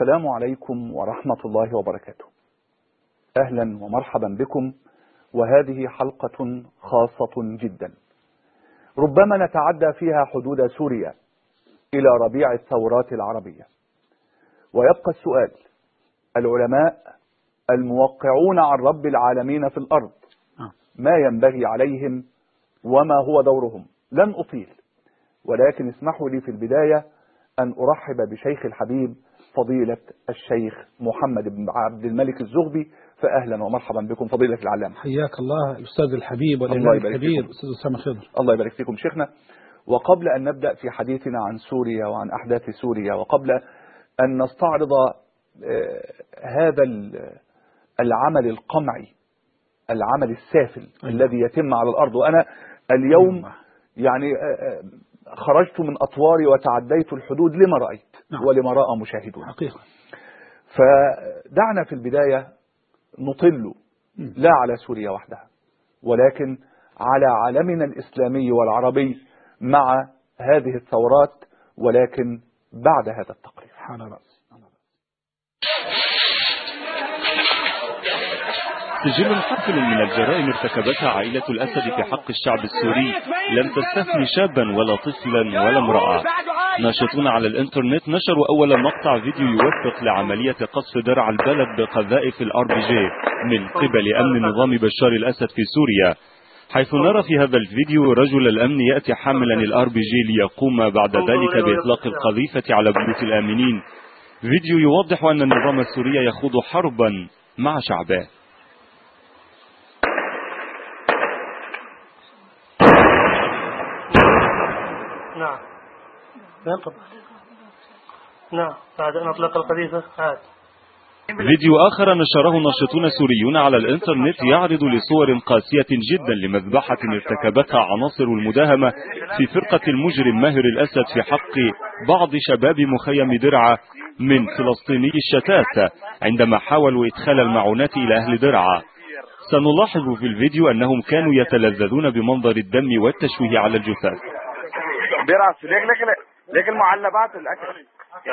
السلام عليكم ورحمة الله وبركاته. أهلا ومرحبا بكم، وهذه حلقة خاصة جدا ربما نتعدى فيها حدود سوريا إلى ربيع الثورات العربية. ويبقى السؤال: العلماء الموقعون عن رب العالمين في الأرض ما ينبغي عليهم وما هو دورهم؟ لن أطيل، ولكن اسمحوا لي في البداية أن أرحب بشيخ الحبيب فضيلة الشيخ محمد بن عبد الملك الزغبي. فأهلا ومرحبا بكم فضيلة العلامة. حياك الله الأستاذ الحبيب والإمام الكبير أستاذ أسامة خضر. الله يبارك فيكم شيخنا. وقبل أن نبدأ في حديثنا عن سوريا وعن أحداث سوريا، وقبل أن نستعرض هذا العمل القمعي، العمل السافل الذي يتم على الأرض، وأنا اليوم يعني خرجت من أطواري وتعديت الحدود لما رأيت ولما رأى مشاهدون حقيقة. فدعنا في البداية نطل لا على سوريا وحدها، ولكن على عالمنا الإسلامي والعربي مع هذه الثورات، ولكن بعد هذا التقرير. سجل حافل من الجرائم ارتكبتها عائلة الأسد في حق الشعب السوري لم تستثني شابا ولا طفلا ولا امرأة. ناشطون على الانترنت نشروا أول مقطع فيديو يوثق لعملية قصف درع البلد بقذائف الRPG من قبل أمن نظام بشار الأسد في سوريا، حيث نرى في هذا الفيديو رجل الأمن يأتي حاملا الRPG ليقوم بعد ذلك بإطلاق القذيفة على بيوت الآمنين. فيديو يوضح أن النظام السوري يخوض حربا مع شعبه. نعم نعم بعد أن أطلق القذيفة عاد. فيديو آخر نشره ناشطون سوريون على الانترنت يعرض لصور قاسية جدا لمذبحة ارتكبتها عناصر المداهمة في فرقة المجرم ماهر الأسد في حق بعض شباب مخيم درعا من فلسطيني الشتات عندما حاولوا إدخال المعونات إلى أهل درعا. سنلاحظ في الفيديو أنهم كانوا يتلذذون بمنظر الدم والتشويه على الجثث. ليك المعلبات الأكل يا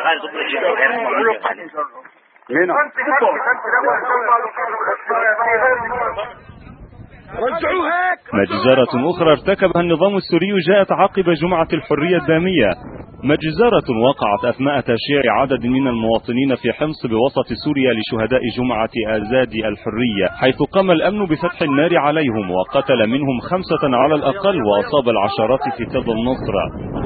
مجزرة أخرى ارتكبها النظام السوري جاءت عقب جمعة الحرية الدامية. مجزرة وقعت أثناء تشييع عدد من المواطنين في حمص بوسط سوريا لشهداء جمعة آزاد الحرية، حيث قام الأمن بفتح النار عليهم وقتل منهم 5 على الأقل وأصاب العشرات في كذا النصر.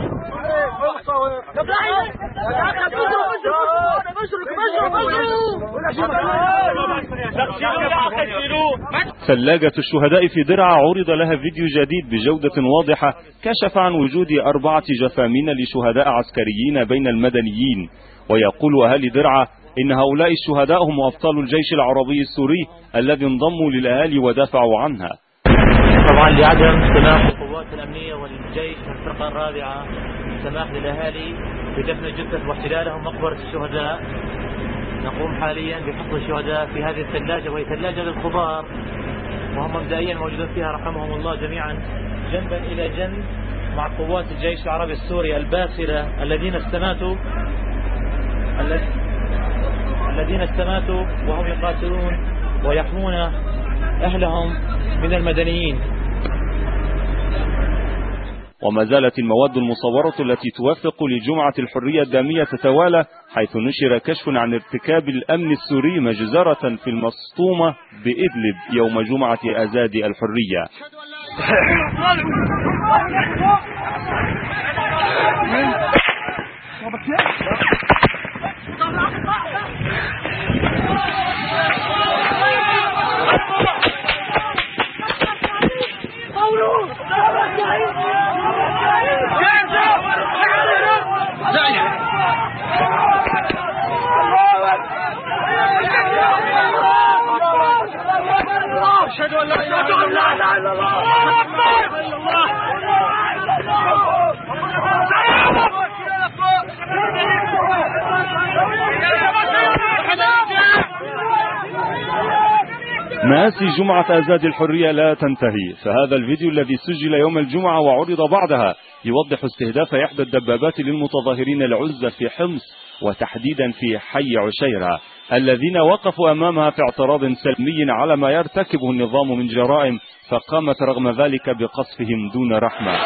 ثلاجة الشهداء في درعا عرض لها فيديو جديد بجودة واضحة كشف عن وجود 4 جثامين لشهداء عسكريين بين المدنيين. ويقول أهالي درعا إن هؤلاء الشهداء هم أبطال الجيش العربي السوري الذي انضموا للأهالي ودافعوا عنها. طبعا لعدم سماح القوات الأمنية والجيش والفرقة الرابعة سماح للأهالي بدفن الجثث واحتلالهم مقبرة الشهداء، نقوم حاليا بحفظ الشهداء في هذه الثلاجة، وهي ثلاجة للخضار، وهم مبدئيا موجودون فيها رحمهم الله جميعا جنبا إلى جنب مع قوات الجيش العربي السوري الباسلة الذين استماتوا وهم يقاتلون ويحمون أهلهم من المدنيين. وما زالت المواد المصورة التي توثق لجمعة الحرية الدامية تتوالى، حيث نشر كشف عن ارتكاب الأمن السوري مجزرة في المسطومة بإدلب يوم جمعة آزاد الحرية. أشهد أن لا إله إلا مآسي جمعة آزاد الحرية لا تنتهي، فهذا الفيديو الذي سجل يوم الجمعة وعرض بعدها يوضح استهداف إحدى الدبابات للمتظاهرين العزة في حمص وتحديدا في حي عشيرة الذين وقفوا أمامها في اعتراض سلمي على ما يرتكبه النظام من جرائم، فقامت رغم ذلك بقصفهم دون رحمة.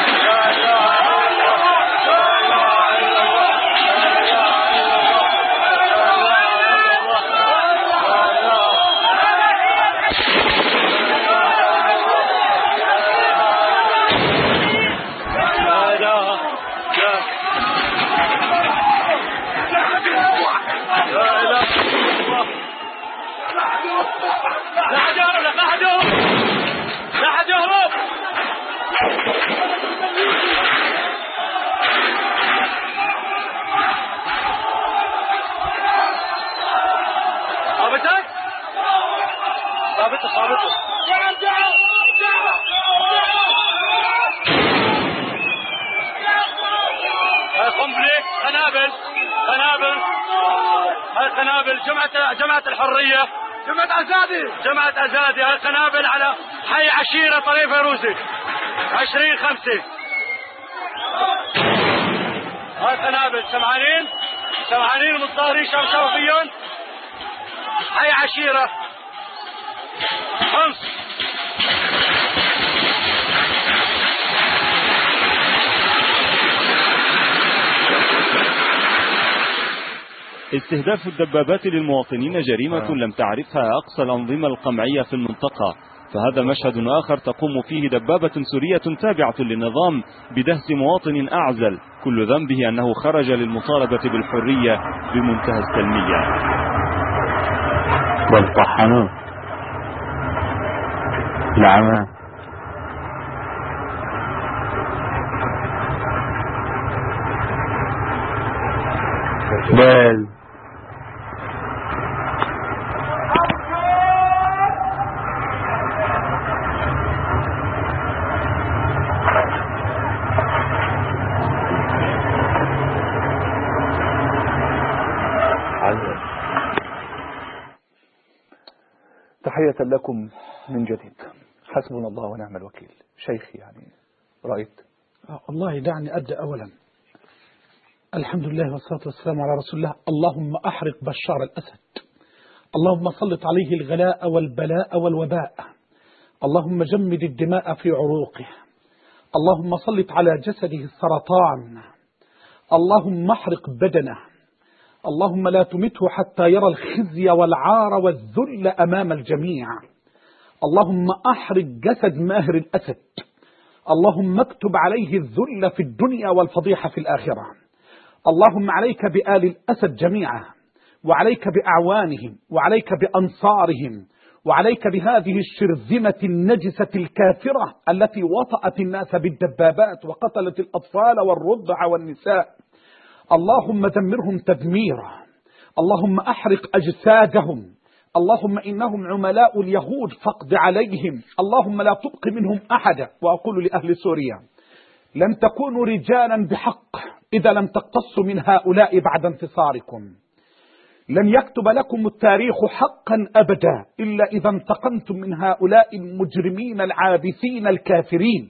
قنابل جماعة الحرية، جماعة أزادي، هاي قنابل على حي عشيرة طريق فيروزي 20/5. هاي قنابل سمعانين المتظاهرين شرفيون حي عشيرة حمص. استهداف الدبابات للمواطنين جريمة لم تعرفها أقصى الأنظمة القمعية في المنطقة، فهذا مشهد آخر تقوم فيه دبابة سورية تابعة للنظام بدهس مواطن أعزل كل ذنبه أنه خرج للمطالبة بالحرية بمنتهى السلمية. والطحنوا العمى بل تحية لكم من جديد. حسبنا الله ونعم الوكيل. شيخي يعني رأيت الله دعني أبدأ أولا. الحمد لله والصلاة والسلام على رسول الله. اللهم أحرق بشار الأسد، اللهم سلط عليه الغلاء والبلاء والوباء، اللهم جمد الدماء في عروقه، اللهم سلط على جسده السرطان، اللهم احرق بدنه، اللهم لا تمته حتى يرى الخزي والعار والذل أمام الجميع، اللهم أحرق جسد ماهر الأسد، اللهم اكتب عليه الذل في الدنيا والفضيحة في الآخرة. اللهم عليك بآل الأسد جميعا، وعليك بأعوانهم، وعليك بأنصارهم، وعليك بهذه الشرذمة النجسة الكافرة التي وطأت الناس بالدبابات وقتلت الأطفال والرضع والنساء. اللهم دمرهم تدميرا، اللهم أحرق أجسادهم، اللهم إنهم عملاء اليهود فاقض عليهم، اللهم لا تبق منهم أحدا. وأقول لأهل سوريا لن تكونوا رجالا بحق إذا لم تقتصوا من هؤلاء بعد انتصاركم. لن يكتب لكم التاريخ حقا أبدا إلا إذا انتقمتم من هؤلاء المجرمين العابثين الكافرين.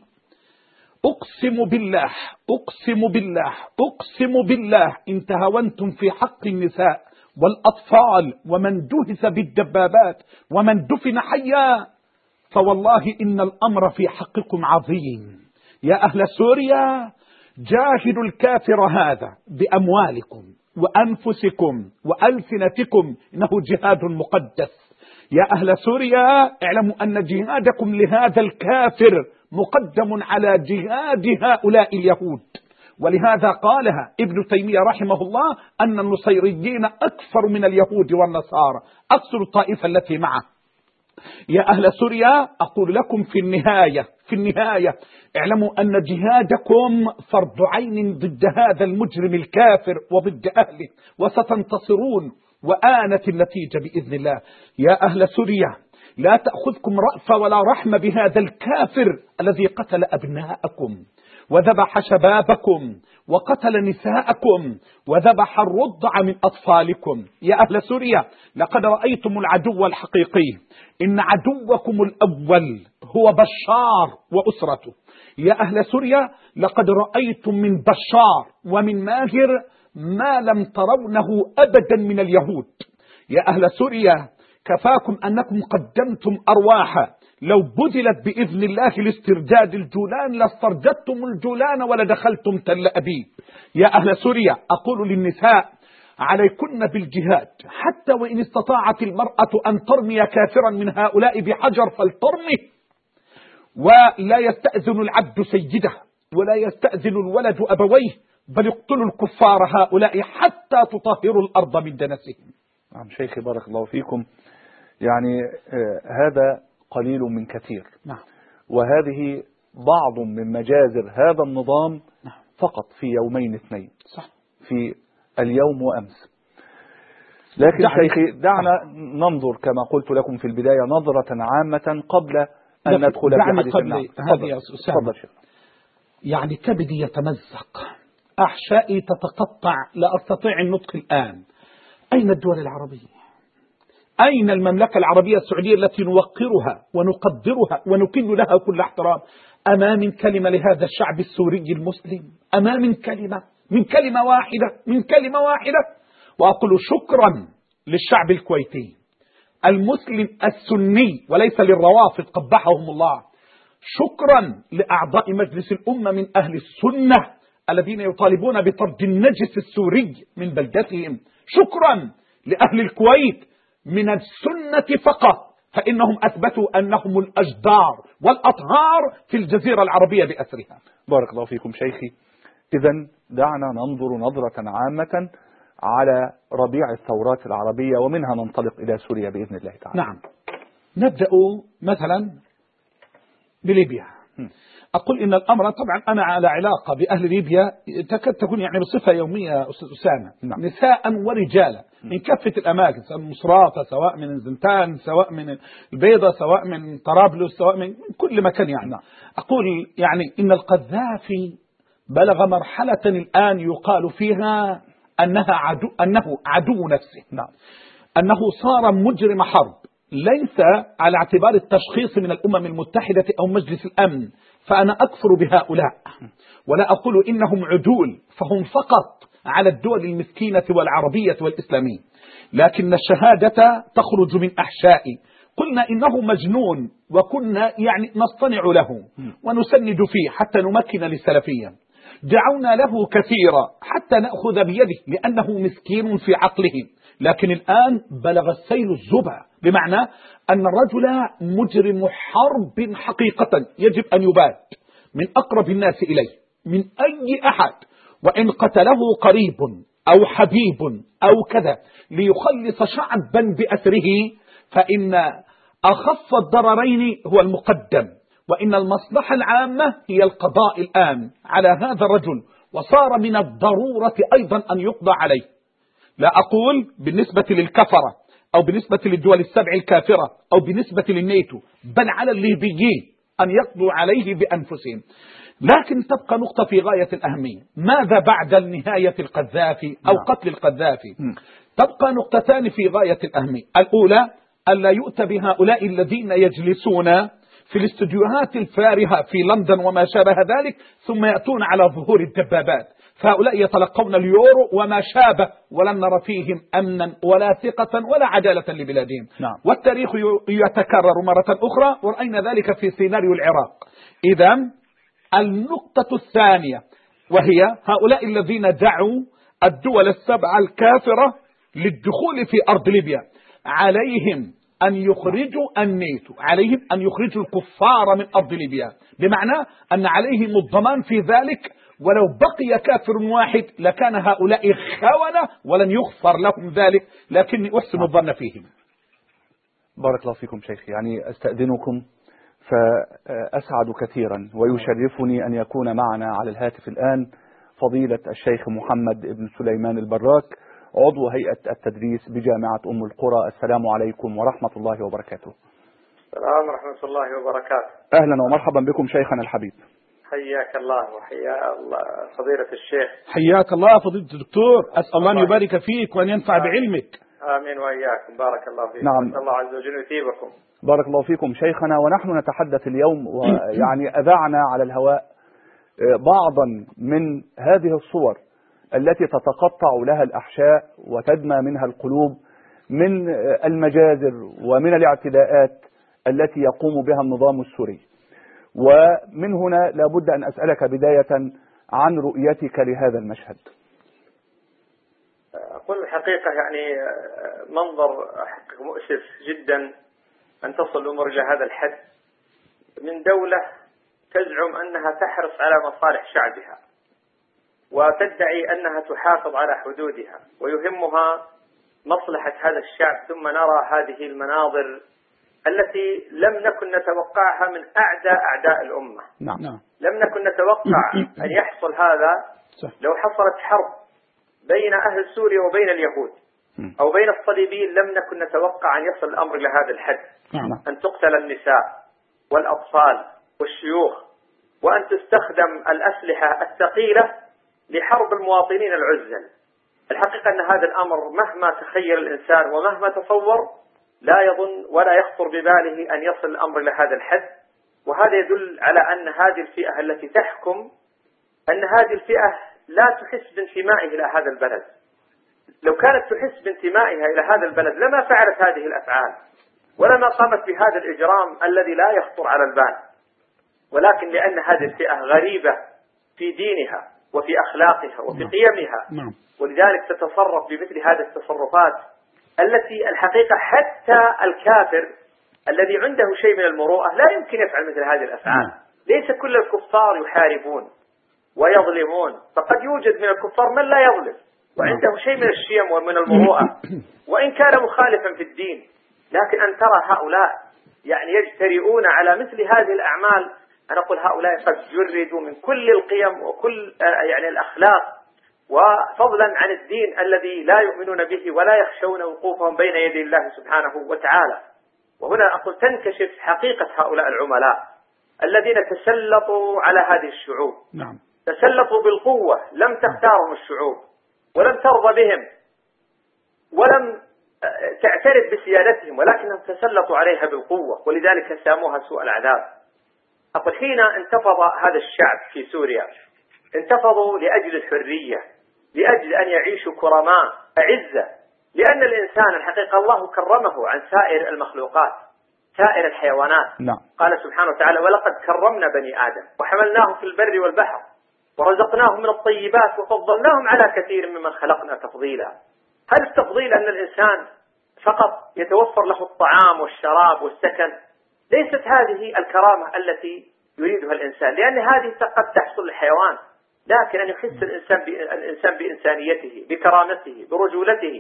أقسم بالله أقسم بالله أقسم بالله إن تهاونتم في حق النساء والأطفال ومن دهس بالدبابات ومن دفن حيا فوالله إن الأمر في حقكم عظيم. يا أهل سوريا جاهدوا الكافر هذا بأموالكم وأنفسكم وألسنتكم، إنه جهاد مقدس. يا أهل سوريا اعلموا أن جهادكم لهذا الكافر مقدم على جهاد هؤلاء اليهود، ولهذا قالها ابن تيمية رحمه الله أن النصيريين أكثر من اليهود والنصارى، أقصر الطائفة التي معه. يا أهل سوريا أقول لكم في النهاية اعلموا أن جهادكم فرض عين ضد هذا المجرم الكافر وضد أهله، وستنتصرون وآنت النتيجة بإذن الله. يا أهل سوريا لا تأخذكم رأفة ولا رحمة بهذا الكافر الذي قتل أبناءكم وذبح شبابكم وقتل نساءكم وذبح الرضع من أطفالكم. يا أهل سوريا لقد رأيتم العدو الحقيقي. إن عدوكم الأول هو بشار وأسرته. يا أهل سوريا لقد رأيتم من بشار ومن ماهر ما لم ترونه أبدا من اليهود. يا أهل سوريا كفاكم أنكم قدمتم أرواحا لو بذلت بإذن الله لاسترداد الجولان لاسترددتم الجولان ولدخلتم تل أبيب. يا أهل سوريا أقول للنساء عليكن بالجهاد، حتى وإن استطاعت المرأة أن ترمي كافرا من هؤلاء بحجر فلترمي. ولا يستأذن العبد سيده ولا يستأذن الولد أبويه، بل اقتلوا الكفار هؤلاء حتى تطهروا الأرض من دنسهم. نعم شيخي بارك الله فيكم. يعني هذا قليل من كثير. نعم. وهذه بعض من مجازر هذا النظام. نعم. فقط في يومين اثنين. صح. في اليوم وأمس. لكن شيخي دعنا ننظر كما قلت لكم في البداية نظرة عامة قبل أن ندخل في حديث النعم. يعني كبدي يتمزق، أحشائي تتقطع، لا أستطيع النطق الآن. أين الدول العربية؟ أين المملكة العربية السعودية التي نوقرها ونقدرها ونكن لها كل احترام؟ أما من كلمة لهذا الشعب السوري المسلم؟ أما من كلمة واحدة؟ وأقول شكرا للشعب الكويتي المسلم السني وليس للروافض قبحهم الله. شكرا لأعضاء مجلس الأمة من أهل السنة الذين يطالبون بطرد النجس السوري من بلدتهم. شكرا لأهل الكويت من السنة فقط، فإنهم أثبتوا أنهم الأجدار والأطهار في الجزيرة العربية بأسرها. بارك الله فيكم شيخي. إذن دعنا ننظر نظرة عامة على ربيع الثورات العربية ومنها ننطلق إلى سوريا بإذن الله تعالى. نعم. نبدأ مثلا بليبيا. أقول إن الأمر طبعا أنا على علاقة بأهل ليبيا تكاد تكون يعني بصفة يومية أستاذ أسامة. نعم. نساء ورجالا من كافة الأماكن، سواء من مصراتة، سواء من زنتان، سواء من البيضة، سواء من طرابلس، سواء من كل مكان يعني. نعم. أقول يعني إن القذافي بلغ مرحلة الآن يقال فيها أنه عدو نفسه. نعم. أنه صار مجرم حرب، ليس على اعتبار التشخيص من الأمم المتحدة أو مجلس الأمن، فأنا أكفر بهؤلاء ولا أقول إنهم عدول، فهم فقط على الدول المسكينة والعربية والإسلامية، لكن الشهادة تخرج من أحشائي. قلنا إنه مجنون وكنا يعني نصطنع له ونسند فيه حتى نمكن للسلفية. دعونا له كثيرا حتى نأخذ بيده لأنه مسكين في عقله، لكن الآن بلغ السيل الزبا، بمعنى أن الرجل مجرم حرب حقيقة يجب أن يباد من أقرب الناس إليه من أي أحد، وإن قتله قريب أو حبيب أو كذا ليخلص شعبا بأسره، فإن أخف الضررين هو المقدم، وإن المصلحة العامة هي القضاء الآن على هذا الرجل، وصار من الضرورة أيضا أن يقضى عليه. لا أقول بالنسبة للكفرة أو بالنسبة للدول السبع الكافرة أو بالنسبة للناتو، بل على الليبيين أن يقضوا عليه بأنفسهم. لكن تبقى نقطة في غاية الأهمية، ماذا بعد نهاية القذافي أو قتل القذافي؟ تبقى نقطتان في غاية الأهمية. الأولى ألا يؤتى بهؤلاء الذين يجلسون في الاستديوهات الفارهة في لندن وما شابه ذلك ثم يأتون على ظهور الدبابات، فهؤلاء يتلقون اليورو وما شابه، ولن نرى فيهم أمنا ولا ثقة ولا عدالة لبلادهم. نعم. والتاريخ يتكرر مرة أخرى، ورأينا ذلك في سيناريو العراق. إذن النقطة الثانية وهي هؤلاء الذين دعوا الدول السبع الكافرة للدخول في أرض ليبيا، عليهم أن يخرجوا الناتو، عليهم أن يخرجوا الكفار من أرض ليبيا، بمعنى أن عليهم الضمان في ذلك، ولو بقي كافر واحد لكان هؤلاء خونة ولن يغفر لهم ذلك، لكني أحسن الظن فيهم. بارك الله فيكم شيخ. يعني أستأذنكم فأسعد كثيرا ويشرفني أن يكون معنا على الهاتف الآن فضيلة الشيخ محمد بن سليمان البراك، عضو هيئة التدريس بجامعة أم القرى. السلام عليكم ورحمة الله وبركاته. السلام ورحمة الله وبركاته. أهلا ومرحبا بكم شيخنا الحبيب. حياك الله وحيا الله فضيلة الشيخ. حياك الله فضيلة الدكتور، أسأل الله أن يبارك فيك وأن ينفع بعلمك. آمين وإياكم، بارك الله فيكم. نعم. نسأل الله عز وجل يثيبكم. بارك الله فيكم شيخنا. ونحن نتحدث اليوم ويعني أذعنا على الهواء بعضا من هذه الصور التي تتقطع لها الأحشاء وتدمى منها القلوب من المجازر ومن الاعتداءات التي يقوم بها النظام السوري. ومن هنا لابد أن أسألك بداية عن رؤيتك لهذا المشهد. أقول الحقيقة يعني منظر مؤسف جدا أن تصل الأمور إلى هذا الحد من دولة تزعم أنها تحرص على مصالح شعبها وتدعي أنها تحافظ على حدودها ويهمها مصلحة هذا الشعب، ثم نرى هذه المناظر التي لم نكن نتوقعها من أعداء الأمة. نعم. لم نكن نتوقع أن يحصل هذا لو حصلت حرب بين أهل سوريا وبين اليهود أو بين الصليبيين، لم نكن نتوقع أن يصل الأمر إلى هذا الحد. أن تقتل النساء والأطفال والشيوخ وأن تستخدم الأسلحة الثقيلة لحرب المواطنين العزل. الحقيقة أن هذا الأمر مهما تخيل الإنسان ومهما تصور لا يظن ولا يخطر بباله أن يصل الأمر إلى هذا الحد. وهذا يدل على أن هذه الفئة التي تحكم أن هذه الفئة لا تحس بانتمائها إلى هذا البلد. لو كانت تحس بانتمائها إلى هذا البلد لما فعلت هذه الأفعال ولما قامت بهذا الإجرام الذي لا يخطر على البال، ولكن لأن هذه الفئة غريبة في دينها وفي أخلاقها وفي قيمها، ولذلك تتصرف بمثل هذه التصرفات التي الحقيقة حتى الكافر الذي عنده شيء من المروءة لا يمكن يفعل مثل هذه الأفعال. ليس كل الكفار يحاربون ويظلمون، فقد يوجد من الكفار من لا يظلم وعنده شيء من الشيم ومن المروءة وإن كان مخالفا في الدين. لكن أن ترى هؤلاء يعني يجترئون على مثل هذه الأعمال، أنا أقول هؤلاء قد جردوا من كل القيم وكل يعني الأخلاق، وفضلا عن الدين الذي لا يؤمنون به ولا يخشون وقوفهم بين يدي الله سبحانه وتعالى. وهنا أقول تنكشف حقيقة هؤلاء العملاء الذين تسلطوا على هذه الشعوب. تسلطوا بالقوة، لم تختارهم الشعوب ولم ترضى بهم ولم تعترف بسيادتهم، ولكنهم تسلطوا عليها بالقوة، ولذلك ساموها سوء العذاب. أقول حين انتفض هذا الشعب في سوريا انتفضوا لأجل الحرية، لأجل أن يعيشوا كرماء أعزة، لأن الإنسان الحقيقة الله كرمه عن سائر المخلوقات سائر الحيوانات. قال سبحانه وتعالى ولقد كرمنا بني آدم وحملناهم في البر والبحر ورزقناهم من الطيبات وفضلناهم على كثير ممن خلقنا تفضيلا. هل التفضيل أن الإنسان فقط يتوفر له الطعام والشراب والسكن؟ ليست هذه الكرامة التي يريدها الإنسان، لأن هذه قد تحصل للحيوان، لكن أن يحس الإنسان بإنسانيته، بكرامته، برجولته،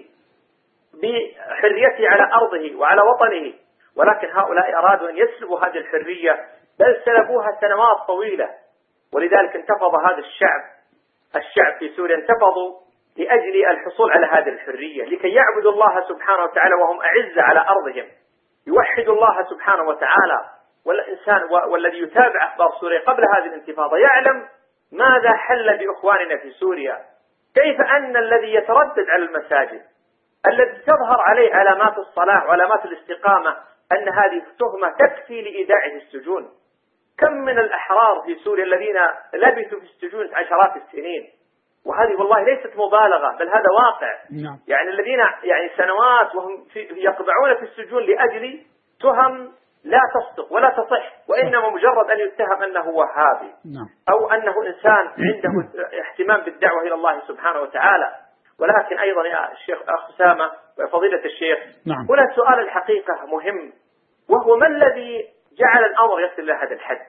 بحريته على أرضه وعلى وطنه. ولكن هؤلاء أرادوا أن يسلبوا هذه الحرية، بل سلبوها سنوات طويلة. ولذلك انتفض هذا الشعب في سوريا انتفضوا لأجل الحصول على هذه الحرية، لكي يعبدوا الله سبحانه وتعالى وهم أعزة على أرضهم، يوحدوا الله سبحانه وتعالى. والإنسان والذي يتابع أخبار سوريا قبل هذه الانتفاضة يعلم ماذا حل بإخواننا في سوريا، كيف أن الذي يتردد على المساجد، الذي تظهر عليه علامات الصلاح وعلامات الاستقامة، أن هذه التهمة تكفي لإيداعه السجون. كم من الأحرار في سوريا الذين لبثوا في السجون عشرات السنين، وهذه والله ليست مبالغة بل هذا واقع. يعني الذين يعني سنوات وهم يقبعون في السجون لأجل تهم لا تصدق ولا تصح، وإنما مجرد أن يتهم أنه وهابي أو أنه إنسان عنده اهتمام بالدعوة إلى الله سبحانه وتعالى. ولكن أيضا يا الشيخ أسامة وفضيلة الشيخ، هنا سؤال الحقيقة مهم، وهو ما الذي جعل الأمر يصل إلى هذا الحد؟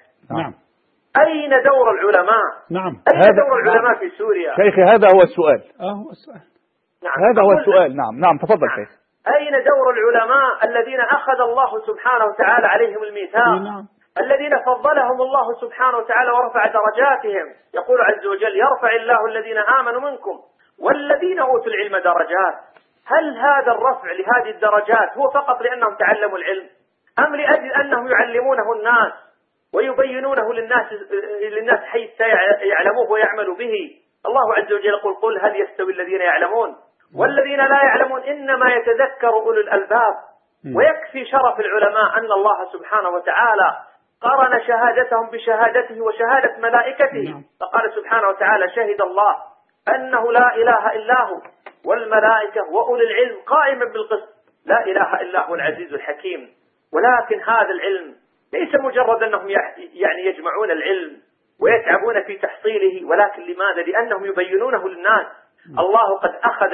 أين دور العلماء؟ أين دور العلماء في سوريا؟ شيخي هذا هو السؤال. هو السؤال. هذا هو السؤال. نعم تفضل شيخ. أين دور العلماء الذين أخذ الله سبحانه وتعالى عليهم الميثاق؟ الذين فضلهم الله سبحانه وتعالى ورفع درجاتهم. يقول عز وجل يرفع الله الذين آمنوا منكم والذين أوتوا العلم درجات. هل هذا الرفع لهذه الدرجات هو فقط لأنهم تعلموا العلم، أم لأجل أنهم يعلمونه الناس ويبينونه للناس حيث يعلموه ويعملوا به. الله عز وجل يقول قل هل يستوي الذين يعلمون والذين لا يعلمون إنما يتذكر أولو الألباب. ويكفي شرف العلماء أن الله سبحانه وتعالى قارن شهادتهم بشهادته وشهادة ملائكته، فقال سبحانه وتعالى شهد الله أنه لا إله إلا هو والملائكة وأولي العلم قائما بالقسط لا إله إلا هو العزيز الحكيم. ولكن هذا العلم ليس مجرد أنهم يعني يجمعون العلم ويتعبون في تحصيله، ولكن لماذا؟ لأنهم يبينونه للناس. الله قد أخذ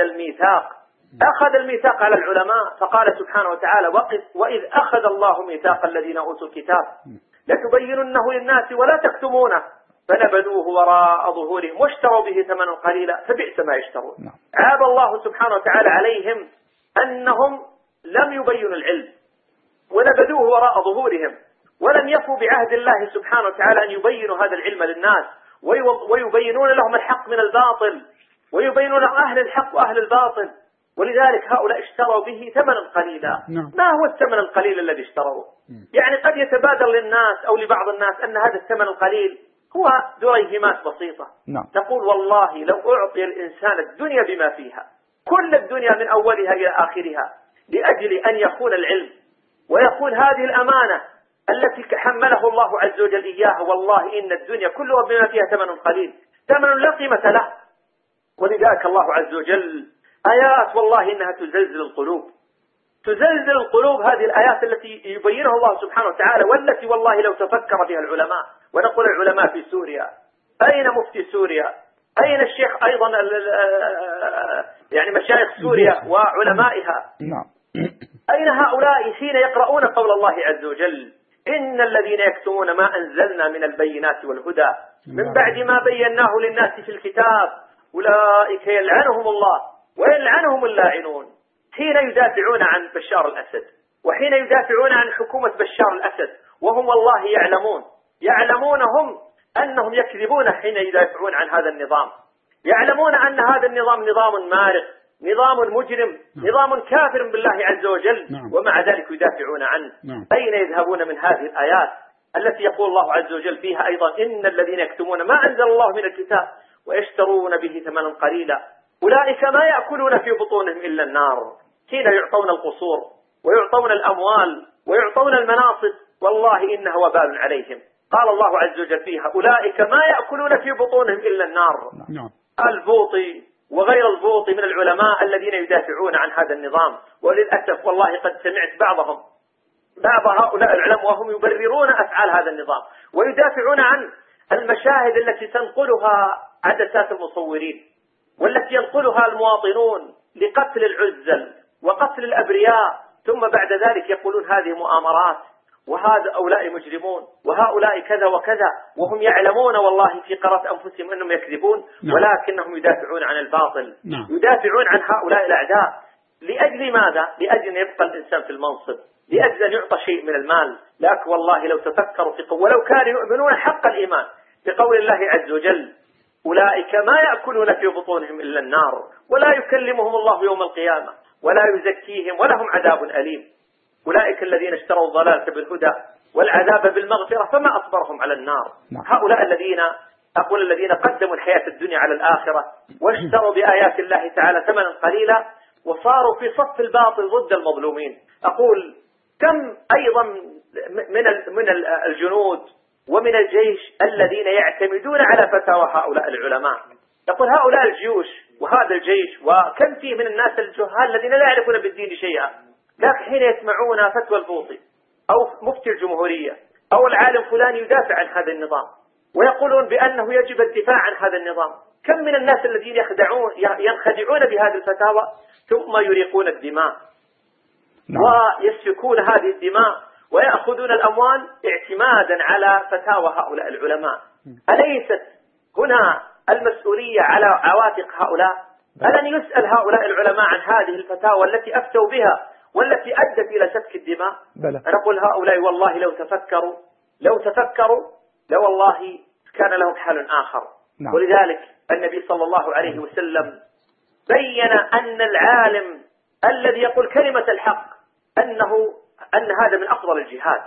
الميثاق على العلماء، فقال سبحانه وتعالى وإذ أخذ الله ميثاق الذين أوتوا الكتاب لتبيننه للناس ولا تكتمونه فنبذوه وراء ظهورهم واشتروا به ثمنا قليلا فبئس ما يشترون. عاب الله سبحانه وتعالى عليهم أنهم لم يبينوا العلم ونبذوه وراء ظهورهم، ولم يفوا بعهد الله سبحانه وتعالى أن يبينوا هذا العلم للناس ويبينون لهم الحق من الباطل ويبينون لهم أهل الحق وأهل الباطل. ولذلك هؤلاء اشتروا به ثمنا قليلا. ما هو الثمن القليل الذي اشتروه؟ يعني قد يتبادر للناس أو لبعض الناس أن هذا الثمن القليل هو دريهمات بسيطة. نقول والله لو أعطي الإنسان الدنيا بما فيها، كل الدنيا من أولها إلى آخرها، لأجل أن يكون العلم ويكون هذه الأمانة التي حمله الله عز وجل إياها، والله إن الدنيا كلها بما فيها ثمن قليل، ثمن لا قيمة له. ولذلك الله عز وجل آيات والله إنها تزلزل القلوب هذه الآيات التي يبينها الله سبحانه وتعالى، والتي والله لو تفكر فيها العلماء. ونقول العلماء في سوريا، أين مفتي سوريا؟ أين الشيخ أيضا يعني مشايخ سوريا وعلمائها؟ أين هؤلاء حين يقرؤون قول الله عز وجل إن الذين يكتمون ما أنزلنا من البينات والهدى من بعد ما بيناه للناس في الكتاب أولئك يلعنهم الله ويلعنهم اللاعنون. حين يدافعون عن بشار الأسد وحين يدافعون عن حكومة بشار الأسد وهم والله يعلمون هم أنهم يكذبون حين يدافعون عن هذا النظام، يعلمون أن هذا النظام نظام مارق، نظام مجرم، نظام كافر بالله عز وجل، ومع ذلك يدافعون عنه. أين يذهبون من هذه الآيات التي يقول الله عز وجل فيها أيضا إن الذين يكتمون ما أنزل الله من الكتاب ويشترون به ثمنا قليلا أولئك ما يأكلون في بطونهم إلا النار. حين يعطون القصور ويعطون الأموال ويعطون المناصب والله إنه وبال عليهم. قال الله عز وجل فيها أولئك ما يأكلون في بطونهم إلا النار. البوطي وغير البوطي من العلماء الذين يدافعون عن هذا النظام، وللأسف والله قد سمعت بعض هؤلاء العلماء وهم يبررون أفعال هذا النظام ويدافعون عن المشاهد التي تنقلها عدسات المصورين والتي ينقلها المواطنون لقتل العزل وقتل الأبرياء، ثم بعد ذلك يقولون هذه مؤامرات وهؤلاء مجرمون وهؤلاء كذا وكذا، وهم يعلمون والله في قرارة أنفسهم أنهم يكذبون، ولكنهم يدافعون عن الباطل، يدافعون عن هؤلاء الأعداء. لأجل ماذا؟ لأجل أن يبقى الإنسان في المنصب، لأجل أن يعطى شيء من المال. لكن والله لو تفكروا ولو كانوا يؤمنون حق الإيمان بقول الله عز وجل أولئك ما يأكلون في بطونهم إلا النار ولا يكلمهم الله يوم القيامة ولا يزكيهم ولهم عذاب أليم. أولئك الذين اشتروا الضلالة بالهدى والعذاب بالمغفرة فما أصبرهم على النار. هؤلاء الذين قدموا الحياة الدنيا على الآخرة واشتروا بآيات الله تعالى ثمنا قليلا وصاروا في صف الباطل ضد المظلومين. أقول كم أيضا من الجنود ومن الجيش الذين يعتمدون على فتاوى هؤلاء العلماء. يقول هؤلاء الجيوش وهذا الجيش وكم فيه من الناس الجهال الذين لا يعرفون بالدين شيئا، لكن حين يسمعون فتوى البوطي أو مفتي الجمهورية أو العالم فلان يدافع عن هذا النظام ويقولون بأنه يجب الدفاع عن هذا النظام، كم من الناس الذين ينخدعون بهذه الفتاوى ثم يريقون الدماء ويسفكون هذه الدماء ويأخذون الأموال اعتمادا على فتاوى هؤلاء العلماء. أليست هنا المسؤولية على عواتق هؤلاء؟ ألن يسأل هؤلاء العلماء عن هذه الفتاوى التي أفتوا بها والتي أدت إلى سفك الدماء؟ أنا أقول هؤلاء والله لو تفكروا والله كان لهم حال آخر. ولذلك النبي صلى الله عليه وسلم بين أن العالم الذي يقول كلمة الحق أن هذا من أفضل الجهاد،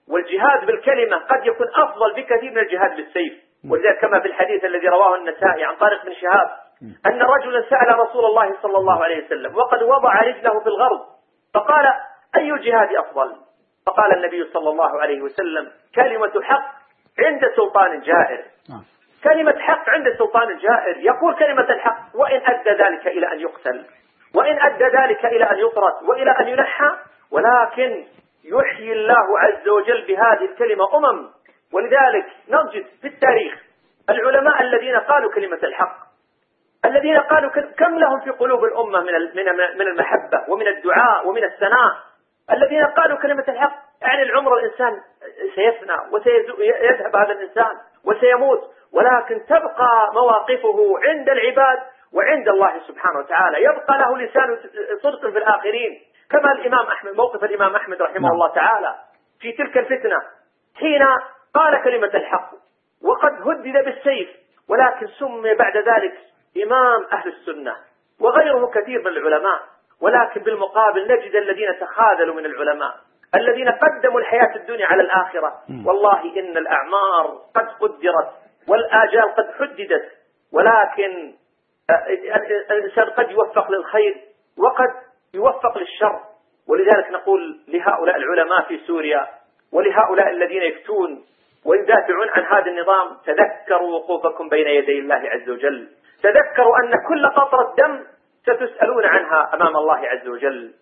والجهاد بالكلمة قد يكون أفضل بكثير من الجهاد بالسيف. ولذلك كما في الحديث الذي رواه النسائي عن طارق بن شهاب أن رجلا سأل رسول الله صلى الله عليه وسلم وقد وضع رجله في الغرب فقال: أي الجهاد أفضل؟ فقال النبي صلى الله عليه وسلم: كلمة حق عند سلطان جائر. كلمة حق عند سلطان جائر، يقول كلمة الحق وإن أدى ذلك إلى أن يقتل، وإن أدى ذلك إلى أن يطرد وإلى أن ينحى، ولكن يحيي الله عز وجل بهذه الكلمة ولذلك نجد في التاريخ العلماء الذين قالوا كلمة الحق، الذين قالوا كم لهم في قلوب الأمة من المحبة ومن الدعاء ومن الثناء، الذين قالوا كلمة الحق. يعني العمر الإنسان سيفنى وسيذهب هذا الإنسان وسيموت، ولكن تبقى مواقفه عند العباد وعند الله سبحانه وتعالى، يبقى له لسان صدق في الآخرين، كما الإمام أحمد، موقف الإمام أحمد رحمه الله تعالى في تلك الفتنة حين قال كلمة الحق وقد هدد بالسيف، ولكن سمي بعد ذلك إمام أهل السنة وغيره كثير من العلماء. ولكن بالمقابل نجد الذين تخاذلوا من العلماء، الذين قدموا الحياة الدنيا على الآخرة. والله إن الأعمار قد قدرت والآجال قد حددت، ولكن الإنسان قد يوفق للخير وقد يوفق للشر. ولذلك نقول لهؤلاء العلماء في سوريا ولهؤلاء الذين يفتون ويدافعون عن هذا النظام: تذكروا وقوفكم بين يدي الله عز وجل، تذكروا أن كل قطرة دم ستسألون عنها أمام الله عز وجل.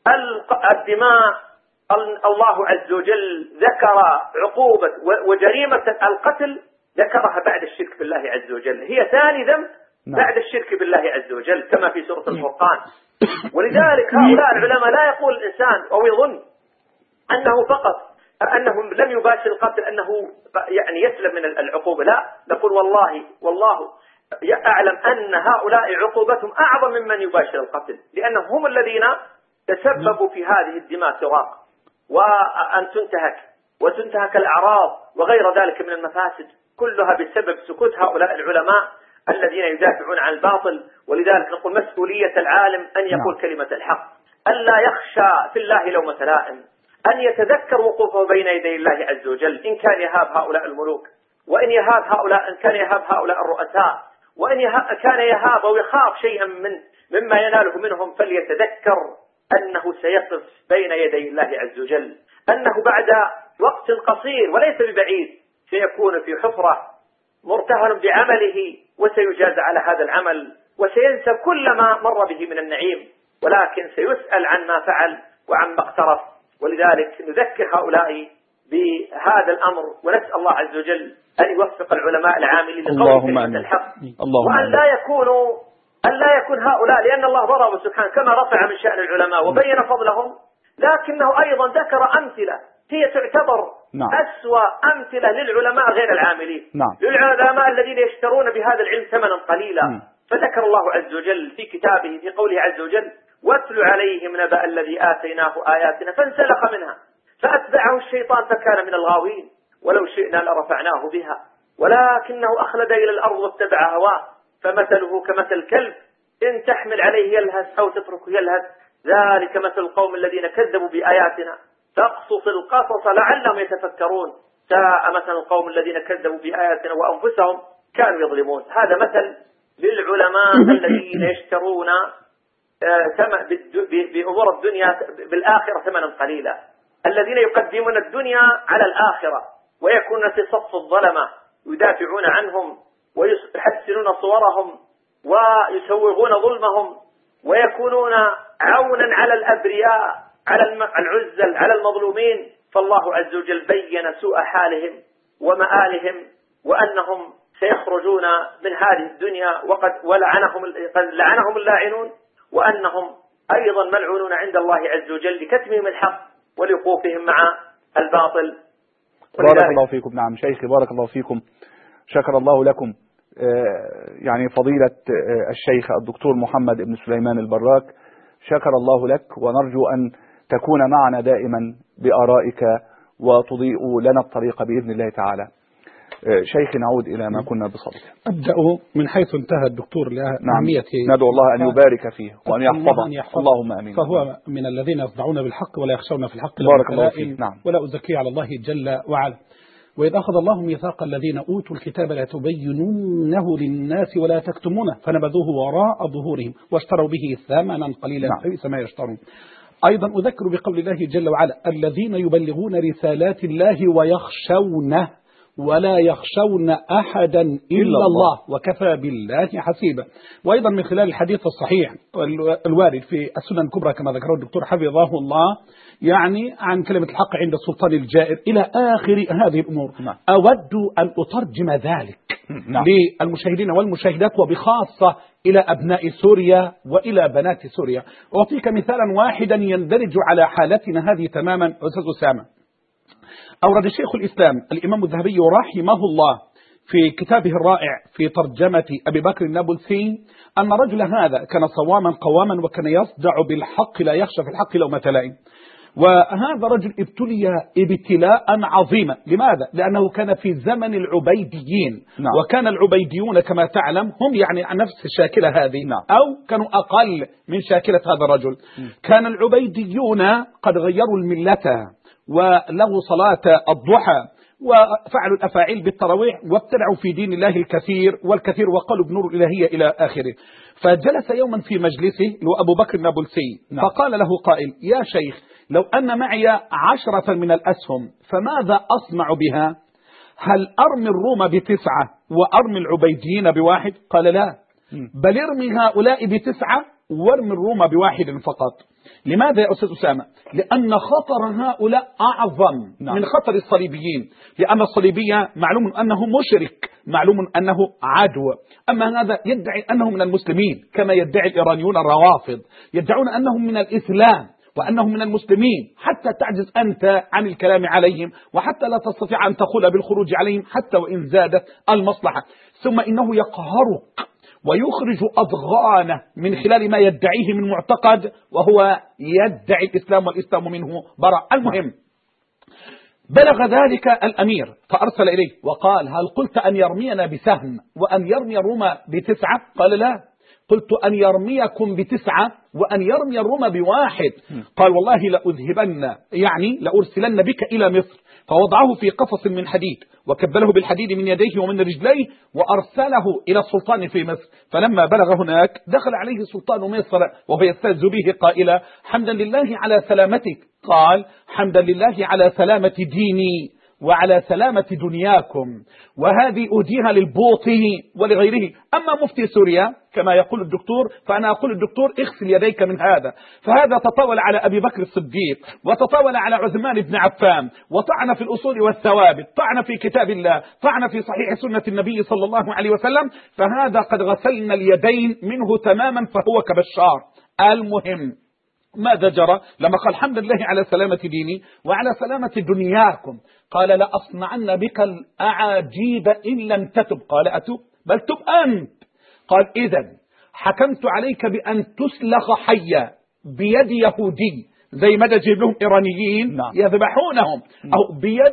الدماء الله عز وجل ذكر عقوبة وجريمة القتل، ذكرها بعد الشرك بالله عز وجل، هي ثاني ذنب بعد الشرك بالله عز وجل كما في سورة الفرقان. ولذلك هؤلاء العلماء لا يقول الإنسان أو يظن أنه فقط أنه لم يباشر القتل أنه يعني يسلم من العقوبة، لا، نقول والله أعلم أن هؤلاء عقوبتهم أعظم ممن يباشر القتل، لأنهم هم الذين تسببوا في هذه الدماء سراق وأن تنتهك الأعراض وغير ذلك من المفاسد، كلها بسبب سكوت هؤلاء العلماء الذين يدافعون عن الباطل. ولذلك نقول مسؤولية العالم أن يقول كلمة الحق، ألا يخشى في الله لومة لائم، أن يتذكر وقوفه بين يدي الله عز وجل إن كان يهاب هؤلاء الملوك، وإن كان يهاب هؤلاء الرؤساء، وإن كان يهاب أو يخاف شيئا مما يناله منهم، فليتذكر أنه سيقف بين يدي الله عز وجل، أنه بعد وقت قصير وليس ببعيد سيكون في حفرة مرتهن بعمله وسيجازى على هذا العمل، وسينسى كل ما مر به من النعيم، ولكن سيسأل عن ما فعل وعن ما اقترف. ولذلك نذكر هؤلاء بهذا الأمر، ونسأل الله عز وجل أن يوفق العلماء العاملين لقول كلمة الحق، وأن لا يكون هؤلاء، لأن الله ضرب سبحانه كما رفع من شأن العلماء وبين فضلهم، لكنه أيضا ذكر أمثلة هي تعتبر أسوأ أمثلة للعلماء غير العاملين، للعلماء الذين يشترون بهذا العلم ثمنا قليلا. فذكر الله عز وجل في كتابه في قوله عز وجل: واتل عليهم نبأ الذي آتيناه آياتنا فانسلخ منها فأتبعه الشيطان فكان من الغاوين ولو شئنا لرفعناه بها ولكنه أخلد إلى الأرض واتبع هواه فمثله كمثل الكلب إن تحمل عليه يلهث أو تتركه يلهث ذلك مثل القوم الذين كذبوا بآياتنا فاقصص القصص لعلهم يتفكرون ساء مثل القوم الذين كذبوا بآياتنا وأنفسهم كانوا يظلمون. هذا مثل للعلماء الذين يشترون بأمور الدنيا بالآخرة ثمنا قليلا، الذين يقدمون الدنيا على الآخرة ويكونون في صف الظلمة يدافعون عنهم ويحسنون صورهم ويسوغون ظلمهم ويكونون عونا على الأبرياء على العزل على المظلومين. فالله عز وجل بين سوء حالهم ومآلهم وأنهم سيخرجون من هذه الدنيا وقد لعنهم اللاعنون، وأنهم أيضا ملعونون عند الله عز وجل لكتمهم الحق ولوقوفهم مع الباطل. بارك الله فيكم. نعم شيخي بارك الله فيكم، شكر الله لكم. يعني فضيلة الشيخ الدكتور محمد بن سليمان البراك، شكر الله لك، ونرجو أن تكون معنا دائما بآرائك وتضيء لنا الطريق بإذن الله تعالى. شيخ نعود إلى ما كنا بصدده. أبدأ من حيث انتهى الدكتور لأهميته. ندعو الله أن يبارك فيه وأن يحفظه. اللهم آمين. فهو من الذين يصدعون بالحق ولا يخشون في الحق بارك الله فيه. نعم. ولا أزكي على الله جل وعلا. وإذ أخذ الله ميثاق الذين أوتوا الكتاب لا تبينونه للناس ولا تكتمونه فنبذوه وراء ظهورهم واشتروا به ثمنا قليلا فبئس ما يشترون. أيضا أذكر بقول الله جل وعلا الذين يبلغون رسالات الله ويخشونه ولا يخشون أحدا إلا الله وكفى بالله حسيبا. وأيضا من خلال الحديث الصحيح الوارد في السنن الكبرى كما ذكره الدكتور حفظه الله يعني عن كلمة الحق عند السلطان الجائر إلى آخر هذه الأمور. أود أن أترجم ذلك للمشاهدين والمشاهدات وبخاصة إلى أبناء سوريا وإلى بنات سوريا. أعطيك مثالا واحدا يندرج على حالتنا هذه تماما أستاذ أسامة. أورد شيخ الإسلام الإمام الذهبي رحمه الله في كتابه الرائع في ترجمة أبي بكر النابلسي أن رجل هذا كان صواما قواما وكان يصدع بالحق لا يخشى في الحق لومة لائم. وهذا رجل ابتلي ابتلاء عظيما. لماذا؟ لأنه كان في زمن العبيديين. وكان العبيديون كما تعلم هم يعني عن نفس الشاكلة هذه أو كانوا أقل من شاكلة هذا الرجل. كان العبيديون قد غيروا الملة ولغوا صلاة الضحى وفعلوا الأفاعيل بالتراويح وابتدعوا في دين الله الكثير والكثير وقالوا بنور الإلهية إلى آخره. فجلس يوما في مجلسه أبو بكر النابلسي فقال له قائل يا شيخ لو أن معي 10 من الأسهم فماذا أصنع بها؟ هل أرمي الروم ب9 وأرمي العبيديين ب1؟ قال لا، بل ارمي هؤلاء ب9 وارمي الروم ب1 فقط. لماذا يا أستاذ أسامة؟ لأن خطر هؤلاء أعظم من خطر الصليبيين. لأن الصليبية معلوم أنه مشرك، معلوم أنه عدو. أما هذا يدعي أنه من المسلمين كما يدعي الإيرانيون الروافض، يدعون أنهم من الإسلام وأنهم من المسلمين حتى تعجز أنت عن الكلام عليهم وحتى لا تستطيع أن تقول بالخروج عليهم حتى وإن زادت المصلحة. ثم إنه يقهرك ويخرج أضغانه من خلال ما يدعيه من معتقد وهو يدعي الإسلام والإسلام منه براء. المهم بلغ ذلك الأمير فأرسل إليه وقال هل قلت أن يرمينا بسهم وأن يرمي الروم ب9؟ قال لا، قلت أن يرميكم ب9 وأن يرمي الروم ب1. قال والله لأذهبن يعني لأرسلن بك إلى مصر. فوضعه في قفص من حديد وكبله بالحديد من يديه ومن رجليه وأرسله إلى السلطان في مصر. فلما بلغ هناك دخل عليه سلطان مصر وهو يستهزئ به قائلا حمدا لله على سلامتك. قال حمدا لله على سلامة ديني وعلى سلامة دنياكم، وهذه أوديها للبوطي ولغيره. أما مفتي سوريا كما يقول الدكتور فأنا أقول الدكتور اغسل يديك من هذا. فهذا تطاول على أبي بكر الصديق وتطاول على عثمان بن عفان وطعن في الأصول والثوابت، طعن في كتاب الله، طعن في صحيح سنة النبي صلى الله عليه وسلم. فهذا قد غسلنا اليدين منه تماما فهو كبشار. المهم ماذا جرى لما قال الحمد لله على سلامة ديني وعلى سلامة دنياكم؟ قال لأصنعن بك الأعاجيب إن لم تتب. قال أتب؟ بل تب أنت. قال إذن حكمت عليك بأن تسلخ حيا بيد يهودي زي ما تجيب لهم إيرانيين يذبحونهم أو بيد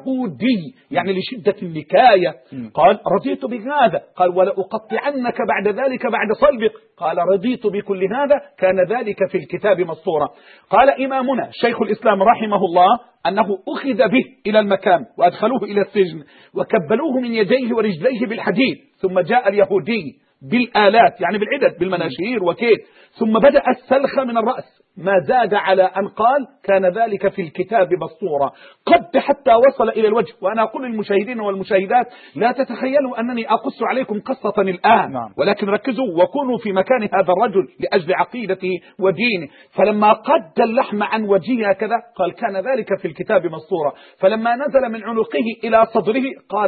يهودي يعني لشدة النكاية. قال رضيت بهذا. قال ولا أقطعنك بعد ذلك بعد صلبك. قال رضيت بكل هذا كان ذلك في الكتاب مسطورا. قال إمامنا شيخ الإسلام رحمه الله أنه أخذ به إلى المكان وأدخلوه إلى السجن وكبلوه من يديه ورجليه بالحديد. ثم جاء اليهودي بالآلات يعني بالعدد بالمناشير وكيد ثم بدأ السلخ من الرأس. ما زاد على أن قال كان ذلك في الكتاب مسطورا قد حتى وصل إلى الوجه. وأنا أقول للمشاهدين والمشاهدات لا تتخيلوا أنني أقص عليكم قصة الآن ولكن ركزوا وكونوا في مكان هذا الرجل لأجل عقيدته ودينه. فلما قد اللحم عن وجهه كذا قال كان ذلك في الكتاب مسطورا. فلما نزل من عنقه إلى صدره قال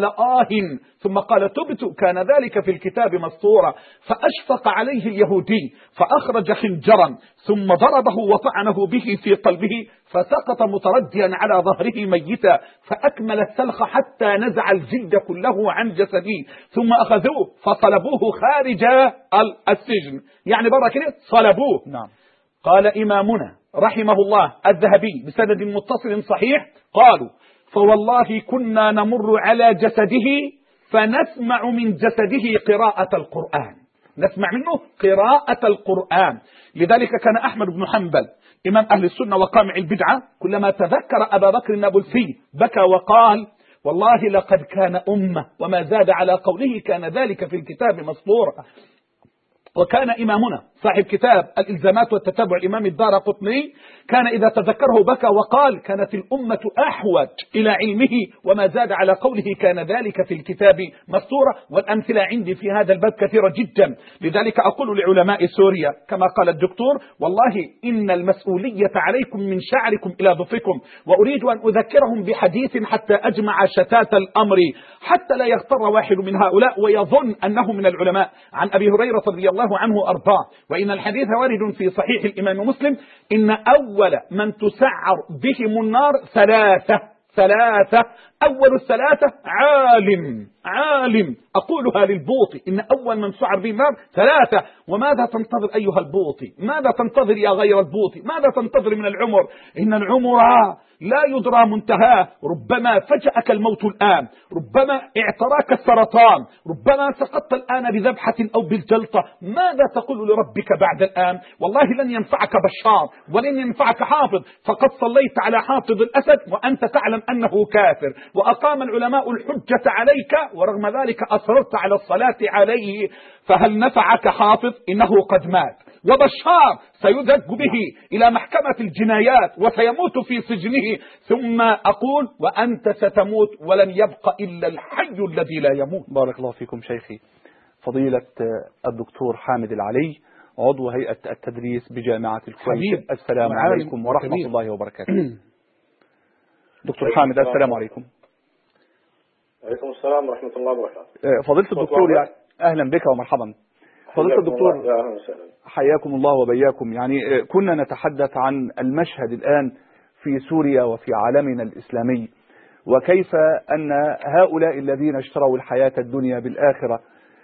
ثم قال تبت كان ذلك في الكتاب مسطورا. فأشفق عليه اليهودي فأخرج خنجرا ثم ضربه وطعنه به في قلبه فسقط مترديا على ظهره ميتا. فأكمل السلخ حتى نزع الجلد كله عن جسده ثم أخذوه فصلبوه خارج السجن يعني برا كده صلبوه. قال إمامنا رحمه الله الذهبي بسند متصل صحيح قالوا فوالله كنا نمر على جسده فنسمع من جسده قراءة القرآن، نسمع منه قراءة القرآن. لذلك كان أحمد بن حنبل إمام أهل السنة وقامع البدعة كلما تذكر أبا بكر النابلسي بكى وقال والله لقد كان أمة وما زاد على قوله كان ذلك في الكتاب مسطورا. وكان إمامنا صاحب كتاب الإلزامات والتتبع الإمام الدارقطني كان إذا تذكره بكى وقال كانت الأمة أحوج إلى علمه وما زاد على قوله كان ذلك في الكتاب مسطورا. والأمثلة عندي في هذا الباب كثيرة جدا. لذلك أقول لعلماء سوريا كما قال الدكتور والله إن المسؤولية عليكم من شعركم إلى ضفكم. وأريد أن أذكرهم بحديث حتى أجمع شتات الأمر حتى لا يغتر واحد من هؤلاء ويظن أنه من العلماء. عن أبي هريرة رضي الله عنه أرضاه وإن الحديث وارد في صحيح الإمام مسلم إن أول من تسعر بهم النار ثلاثة. أول الثلاثة عالم أقولها للبوطي إن أول من سعر به النار ثلاثة. وماذا تنتظر أيها البوطي؟ ماذا تنتظر يا غير البوطي؟ ماذا تنتظر من العمر؟ إن العمر لا يدرى منتهاه. ربما فجأك الموت الآن، ربما اعتراك السرطان، ربما سقطت الآن بذبحة أو بالجلطة. ماذا تقول لربك بعد الآن؟ والله لن ينفعك بشار ولن ينفعك حافظ. فقد صليت على حافظ الأسد وأنت تعلم أنه كافر وأقام العلماء الحجة عليك ورغم ذلك أصررت على الصلاة عليه. فهل نفعك حافظ؟ إنه قد مات. وبشار سيذهب به إلى محكمة الجنايات وسيموت في سجنه. ثم أقول وأنت ستموت ولن يبقى إلا الحي الذي لا يموت. بارك الله فيكم شيخي فضيلة الدكتور حامد العلي عضو هيئة التدريس بجامعة الكويت. السلام عليكم ورحمة الله وبركاته. دكتور حامد السلام عليكم. عليكم السلام ورحمة الله وبركاته. فضيلة الدكتور يعني أهلا بك ومرحبا. فضيلة الدكتور حياكم الله وبياكم. يعني كنا نتحدث عن المشهد الآن في سوريا وفي عالمنا الإسلامي وكيف أن هؤلاء الذين اشتروا الحياة الدنيا بالآخرة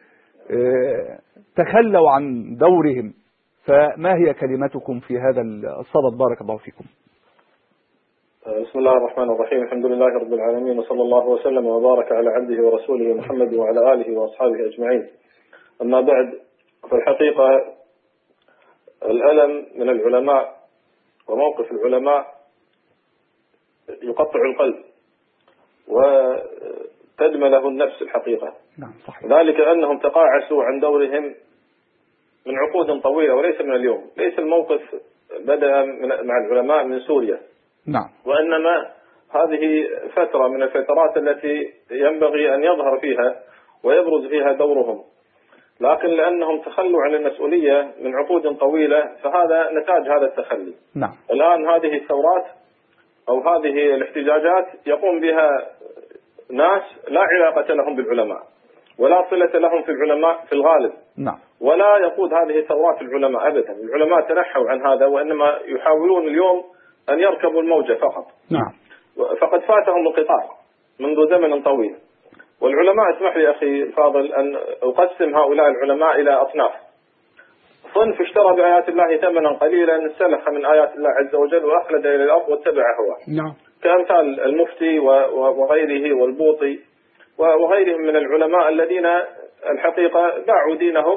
تخلوا عن دورهم. فما هي كلمتكم في هذا الصدد؟ بارك الله فيكم. بسم الله الرحمن الرحيم. الحمد لله رب العالمين وصلى الله وسلم وبارك على عبده ورسوله محمد وعلى آله وأصحابه أجمعين. أما بعد فالحقيقة الألم من العلماء وموقف العلماء يقطع القلب وتدمله النفس الحقيقة. نعم صحيح. ذلك أنهم تقاعسوا عن دورهم من عقود طويلة وليس من اليوم. ليس الموقف بدأ مع العلماء من سوريا، نعم، وإنما هذه فترة من الفترات التي ينبغي أن يظهر فيها ويبرز فيها دورهم، لكن لأنهم تخلوا عن المسؤولية من عقود طويلة فهذا نتاج هذا التخلي. نعم. الآن هذه الثورات أو هذه الاحتجاجات يقوم بها ناس لا علاقة لهم بالعلماء ولا صلة لهم في العلماء في الغالب. نعم. ولا يقود هذه الثورات العلماء أبدا. العلماء تنحوا عن هذا وإنما يحاولون اليوم أن يركبوا الموجة فقط. نعم. فقد فاتهم القطار منذ زمن طويل. والعلماء اسمح لي أخي الفاضل أن أقسم هؤلاء العلماء إلى أصناف. صنف اشترى بآيات الله ثمنا قليلا سلخ من آيات الله عز وجل وأخلد إلى الأرض واتبع هواه. نعم. كأمثال المفتي وغيره والبوطي وغيرهم من العلماء الذين الحقيقة باعوا دينهم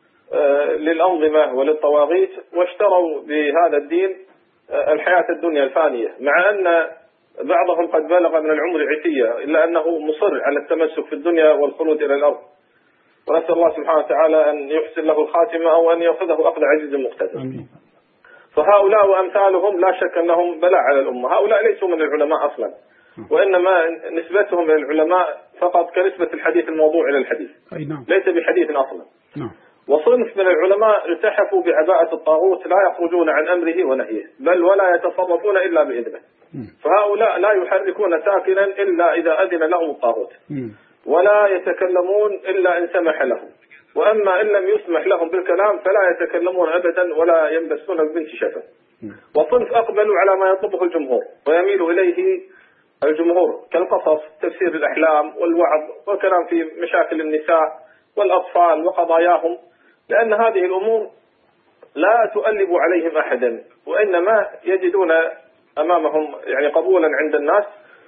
للأنظمة وللطواغيت واشتروا بهذا الدين الحياة الدنيا الفانية، مع أن بعضهم قد بلغ من العمر عتية إلا أنه مصر على التمسك في الدنيا والخلود إلى الأرض. ونسأل الله سبحانه وتعالى أن يحسن له الخاتمة أو أن يأخذه أخذ عزيز مقتدر. فهؤلاء وأمثالهم لا شك أنهم بلاء على الأمة. هؤلاء ليسوا من العلماء أصلا، وإنما نسبتهم إلى العلماء فقط كنسبة الحديث الموضوع إلى الحديث، ليس بحديث أصلا. وصنف من العلماء التحفوا بعباءة الطاغوت لا يخرجون عن أمره ونهيه بل ولا يتصرفون إلا بإذنه. فهؤلاء لا يحركون ساكنا إلا إذا أذن لهم الطاغوت، ولا يتكلمون إلا إن سمح لهم، وأما إن لم يسمح لهم بالكلام فلا يتكلمون أبدا ولا ينبسون ببنت شفة. وصنف أقبلوا على ما يطلبه الجمهور ويميل إليه الجمهور كالقصص، تفسير الأحلام والوعظ وكلام في مشاكل النساء والأطفال وقضاياهم، لأن هذه الأمور لا تؤلب عليهم أحدا وإنما يجدون أمامهم يعني قبولا عند الناس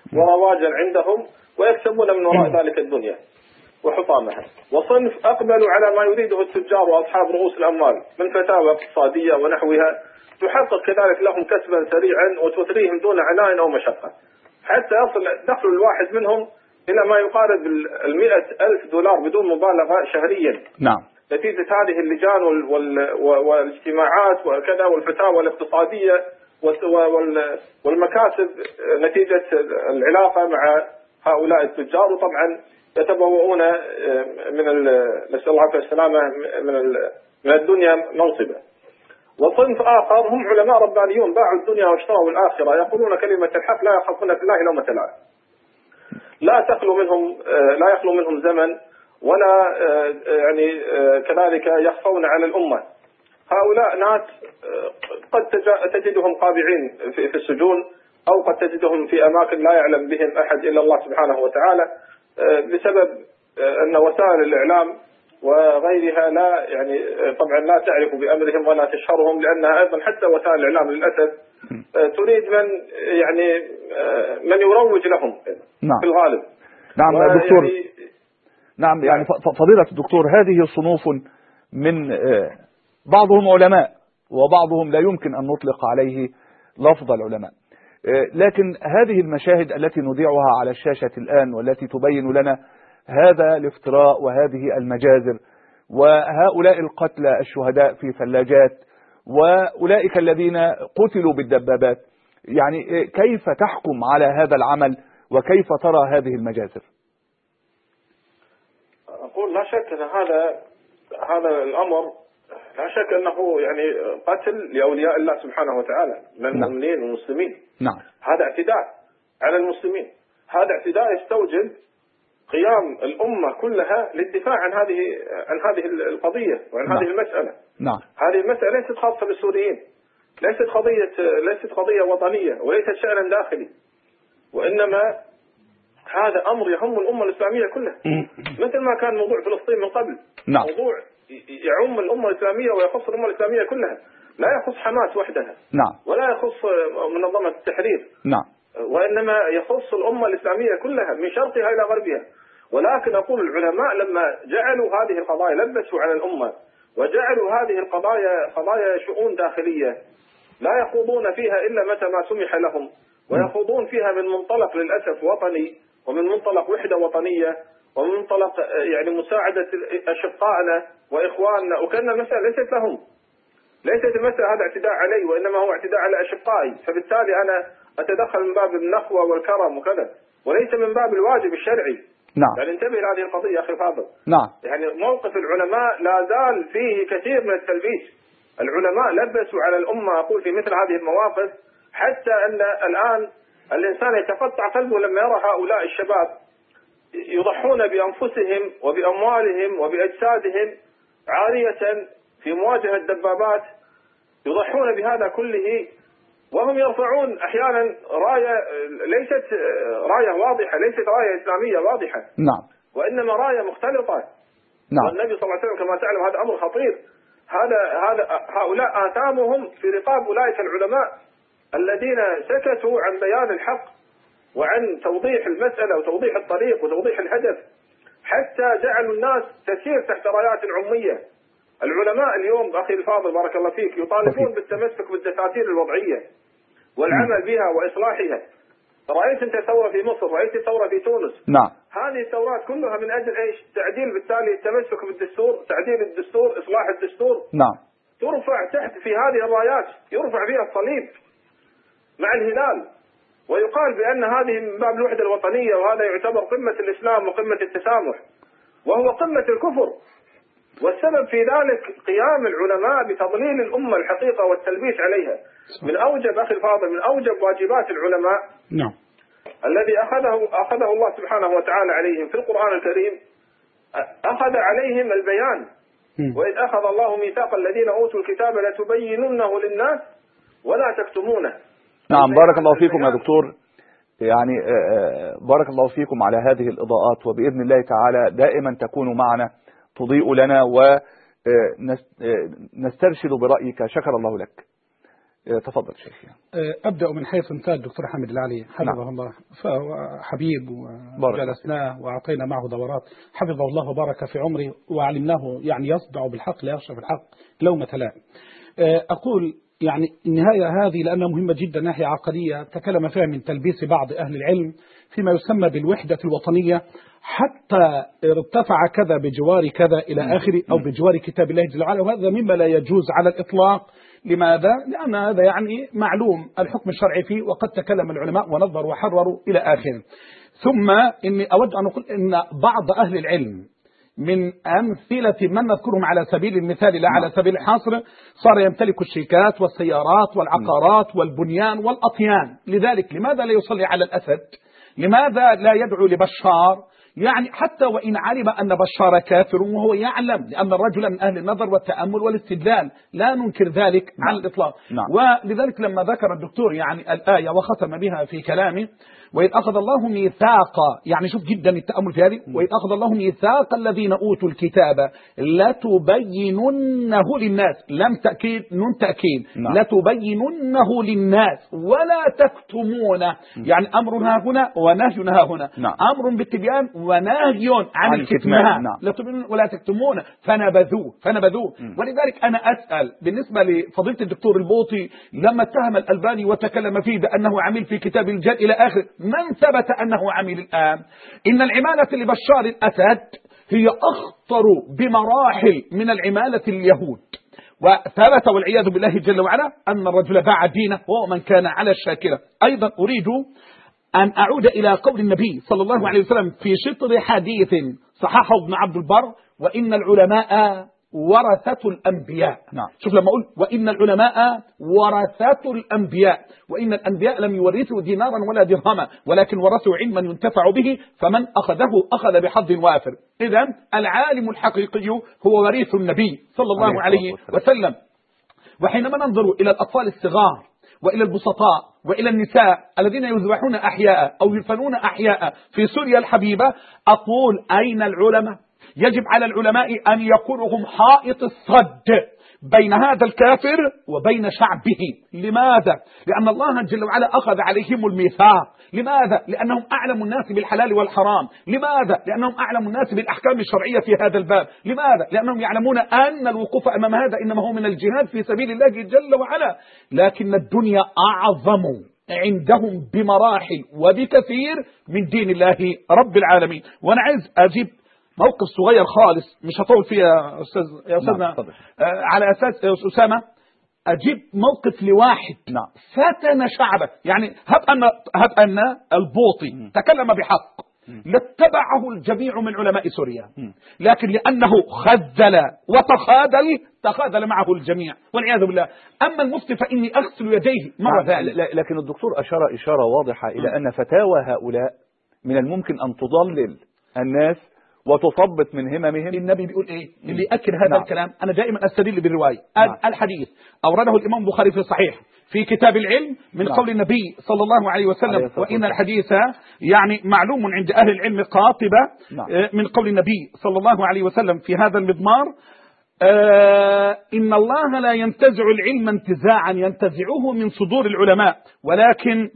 ورواجا عندهم ويكسبون من وراء ذلك الدنيا وحطامها. وصنف أقبلوا على ما يريده التجار وأصحاب رؤوس الأموال من فتاوى اقتصادية ونحوها تحقق كذلك لهم كسبا سريعا وتثريهم دون عناء أو مشقة، حتى يصل دخل الواحد منهم إلى ما يقارب $100,000 بدون مبالغة شهريا. نعم. نتيجة هذه اللجان والاجتماعات وكذا والفتاوى الاقتصادية والمكاسب نتيجة العلاقة مع هؤلاء التجار. وطبعا يتبوؤون نسأل الله السلامة من الدنيا منصبة. وصنف آخر هم علماء ربانيون باعوا الدنيا واشتروا الآخرة، يقولون كلمة الحق لا يخافون في الله لومة لائم، لا يخلو منهم زمن ولا يعني كذلك يخفون على الأمة. هؤلاء ناس قد تجدهم قابعين في السجون، أو قد تجدهم في أماكن لا يعلم بهم أحد إلا الله سبحانه وتعالى، بسبب أن وسائل الإعلام وغيرها طبعا لا تعرف بأمرهم ولا تشهرهم، لأنها أيضا حتى وسائل الإعلام للأسف تريد من يروج لهم. نعم. في الغالب. نعم دكتور. نعم يعني فضيلة الدكتور، هذه صنوف من بعضهم علماء وبعضهم لا يمكن أن نطلق عليه لفظ العلماء، لكن هذه المشاهد التي نذيعها على الشاشة الآن والتي تبين لنا هذا الافتراء وهذه المجازر وهؤلاء القتلى الشهداء في ثلاجات وأولئك الذين قتلوا بالدبابات، يعني كيف تحكم على هذا العمل وكيف ترى هذه المجازر؟ أقول لا شك أن هذا الأمر لا شك أنه يعني قتل لأولياء الله سبحانه وتعالى من المؤمنين والمسلمين. نعم. هذا اعتداء على المسلمين، هذا اعتداء يستوجب قيام الأمة كلها للدفاع عن هذه القضية وعن هذه المسألة. نعم. هذه المسألة ليست خاصة بالسوريين، ليست قضية وطنية وليست شأنا داخلي، وإنما هذا أمر يهم الأمة الإسلامية كلها، مثل ما كان موضوع فلسطين من قبل. نعم. موضوع يعم الأمة الإسلامية ويخص الأمة الإسلامية كلها، لا يخص حماس وحدها. نعم. ولا يخص منظمة التحرير. نعم. وإنما يخص الأمة الإسلامية كلها من شرقها إلى غربها. ولكن أقول العلماء لما جعلوا هذه القضايا لبسوا على الأمة وجعلوا هذه القضايا قضايا شؤون داخلية لا يخوضون فيها إلا متى ما سمح لهم، ويخوضون فيها من منطلق للأسف وطني، ومن منطلق وحدة وطنية، ومن منطلق يعني مساعدة أشقائنا وإخواننا، وكأن المسألة ليست لهم، ليست المسألة هذا اعتداء علي، وإنما هو اعتداء على أشقائي، فبالتالي أنا أتدخل من باب النخوة والكرم وكذا، وليس من باب الواجب الشرعي. نعم. يعني انتبه لهذه القضية أخي فاضل. نعم. يعني موقف العلماء لا زال فيه كثير من التلبيس. العلماء لبسوا على الأمة أقول في مثل هذه المواقف، حتى أن الآن الإنسان يتقطع قلبه لما يرى هؤلاء الشباب يضحون بأنفسهم وبأموالهم وبأجسادهم عارية في مواجهة الدبابات، يضحون بهذا كله وهم يرفعون أحيانا راية ليست راية واضحة، ليست راية إسلامية واضحة. نعم. وإنما راية مختلطة. نعم. والنبي صلى الله عليه وسلم كما تعلم هذا أمر خطير. هؤلاء آثامهم في رقاب أولئك العلماء الذين سكتوا عن بيان الحق وعن توضيح المسألة وتوضيح الطريق وتوضيح الهدف، حتى جعلوا الناس تسير تحت رايات عمية. العلماء اليوم أخي الفاضل بارك الله فيك يطالبون بالتمسك بالدساتير الوضعية والعمل بها وإصلاحها. رأيت أنت ثورة في مصر، رأيت ثورة في تونس. نعم. هذه الثورات كلها من أجل إيش؟ تعديل، بالتالي التمسك بالدستور، تعديل الدستور، إصلاح الدستور. نعم. ترفع تحت في هذه الرايات يرفع فيها الصليب مع الهلال، ويقال بأن هذه من باب الوحدة الوطنية، وهذا يعتبر قمة الإسلام وقمة التسامح، وهو قمة الكفر. والسبب في ذلك قيام العلماء بتضليل الأمة الحقيقة والتلبيس عليها. من أوجب أخي الفاضل من أوجب واجبات العلماء نعم. الذي أخذه الله سبحانه وتعالى عليهم في القرآن الكريم، أخذ عليهم البيان. وإذ أخذ الله ميثاق الذين أوتوا الكتاب لتبيننه للناس ولا تكتمونه. نعم. بارك الله فيكم يا دكتور، يعني بارك الله فيكم على هذه الإضاءات، وبإذن الله تعالى دائما تكونوا معنا تضيء لنا ونسترشد برأيك. شكر الله لك. تفضل شيخي. أبدأ من حيث انتهى الدكتور حامد العلي حفظه الله، فهو حبيب وجلسناه وأعطينا معه دورات حفظه الله وبارك في عمره، وعلمناه يعني يصدع بالحق لا يخشى بالحق لومة لائم. أقول يعني النهاية هذه لأنها مهمة جدا ناحية عقدية تكلم فيها من تلبيس بعض أهل العلم فيما يسمى بالوحدة الوطنية، حتى ارتفع كذا بجوار كذا إلى آخره، أو بجوار كتاب الله جل وعلا، وهذا مما لا يجوز على الإطلاق. لماذا؟ لأن هذا يعني معلوم الحكم الشرعي فيه، وقد تكلم العلماء ونظروا وحرروا إلى آخره. ثم إني أود أن أقول إن بعض أهل العلم من أمثلة من نذكرهم على سبيل المثال لا على سبيل الحصر صار يمتلك الشيكات والسيارات والعقارات والبنيان والأطيان. لذلك لماذا لا يصلي على الأسد؟ لماذا لا يدعو لبشار؟ يعني حتى وإن علم أن بشار كافر وهو يعلم، لأن الرجل من أهل النظر والتأمل والاستدلال، لا ننكر ذلك على الإطلاق. ولذلك لما ذكر الدكتور يعني الآية وختم بها في كلامه: وإذ أخذ الله ميثاق، يعني شوف جدا التأمل في هذه، وإذ أخذ الله ميثاق الذين أوتوا الكتاب لتبيننه للناس، لم تأكيد نون تأكيد، لتبيننه للناس ولا تكتمونه، يعني أمر ها هنا ونهي ها هنا، أمر بالتبيان ونهي عن الكتمان، لا تبينون ولا تكتمونه فنبذوه. ولذلك أنا أسأل بالنسبة لفضيلة الدكتور البوطي لما اتهم الألباني وتكلم فيه بأنه عميل في كتاب الجل إلى آخر، من ثبت أنه عميل الآن؟ إن العمالة لبشار الأسد هي أخطر بمراحل من العمالة اليهود، وثبت والعياذ بالله جل وعلا أن الرجل باع دينه وهو من كان على الشاكلة. أيضا أريد أن أعود إلى قول النبي صلى الله عليه وسلم في شطر حديث صححه ابن عبد البر: وإن العلماء ورثة الأنبياء. شوف لما أقول وإن العلماء ورثة الأنبياء، وإن الأنبياء لم يورثوا دينارا ولا درهما ولكن ورثوا علما ينتفع به، فمن أخذه أخذ بحظ وافر. إذن العالم الحقيقي هو وريث النبي صلى الله عليه وسلم. وحينما ننظر إلى الأطفال الصغار وإلى البسطاء وإلى النساء الذين يذبحون أحياء أو يدفنون أحياء في سوريا الحبيبة، أقول أين العلماء؟ يجب على العلماء أن يكونوا هم حائط الصد بين هذا الكافر وبين شعبه. لماذا؟ لأن الله جل وعلا أخذ عليهم الميثاق. لماذا؟ لأنهم أعلم الناس بالحلال والحرام. لماذا؟ لأنهم أعلم الناس بالأحكام الشرعية في هذا الباب. لماذا؟ لأنهم يعلمون أن الوقوف أمام هذا إنما هو من الجهاد في سبيل الله جل وعلا. لكن الدنيا أعظم عندهم بمراحل وبكثير من دين الله رب العالمين. وأنا عايز أجيب موقف صغير خالص، مش هطول فيه يا أستاذنا على أساس أسامة، أجيب موقف لواحد فتن شعبه. يعني هب أن البوطي تكلم بحق لاتبعه الجميع من علماء سوريا، لكن لأنه خذل تخاذل معه الجميع والعياذ بالله. أما المفتي فإني أغسل يديه مرة ثانية. لكن الدكتور أشار إشارة واضحة إلى أن فتاوى هؤلاء من الممكن أن تضلل الناس وتثبط من هممهم. النبي بيقول ايه اللي يأكد هذا الكلام؟ انا دائما استدل بالروايه. الحديث اورده الامام البخاري في الصحيح في كتاب العلم من قول النبي صلى الله عليه وسلم: وان الحديث يعني معلوم عند اهل العلم قاطبه من قول النبي صلى الله عليه وسلم في هذا المضمار: إن الله لا ينتزع العلم انتزاعا ينتزعه من صدور العلماء ولكن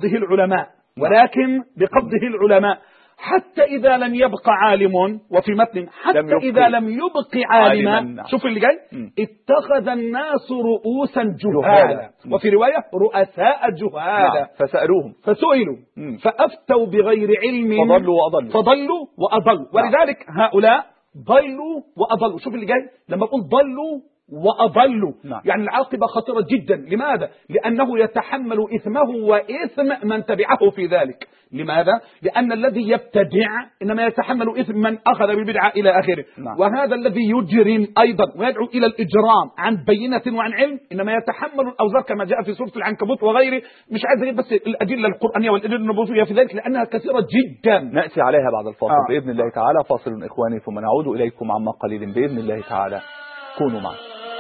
بقبضه العلماء حتى إذا لم يبق عالم، وفي متن حتى إذا لم يبق عالما. شوف اللي جاي: اتخذ الناس رؤوسا جهالا، وفي رواية رؤساء جهالا، فسئلوا فأفتوا بغير علم فضلوا وأضلوا. ولذلك هؤلاء ضلوا وأضلوا. شوف اللي جاي لما أقول ضلوا وأضلوا، يعني العاقبة خطيرة جدا. لماذا؟ لأنه يتحمل إثمه وإثم من تبعه في ذلك. لماذا؟ لأن الذي يبتدع إنما يتحمل إثم من أخذ بالبدعة إلى آخره. وهذا الذي يجرم أيضا ويدعو إلى الإجرام عن بينة وعن علم إنما يتحمل الأوزار كما جاء في سورة العنكبوت وغيره. مش عايز أجيب بس الأدلة القرآنية والأدلة النبوية في ذلك لأنها كثيرة جدا. نأتي عليها بعد الفاصل بإذن الله تعالى. فاصل إخواني ثم نعود إليكم عما قليل بإذن الله تعالى. كونوا معنا.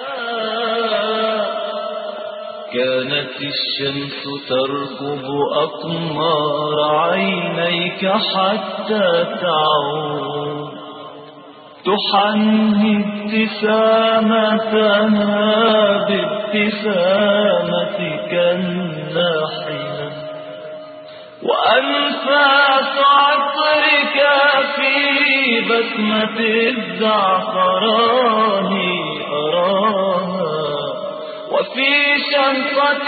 كانت الشمس تركب أقمار عينيك حتى تعود، تحني ابتسامتها بابتسامتي الناحنة وأنفاس عطرك في بسمة الزعفران أراها وفي شنطة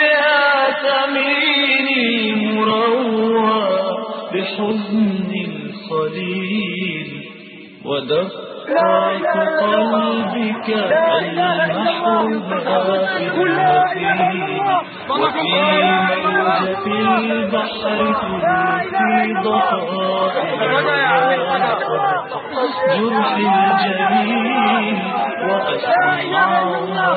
الياسمين مروى بحزن الخليل ودقات قلبك المحبوبة في المثيل وفي موجة البحر تلقي ضفائرها جرح الجميل وأسمعها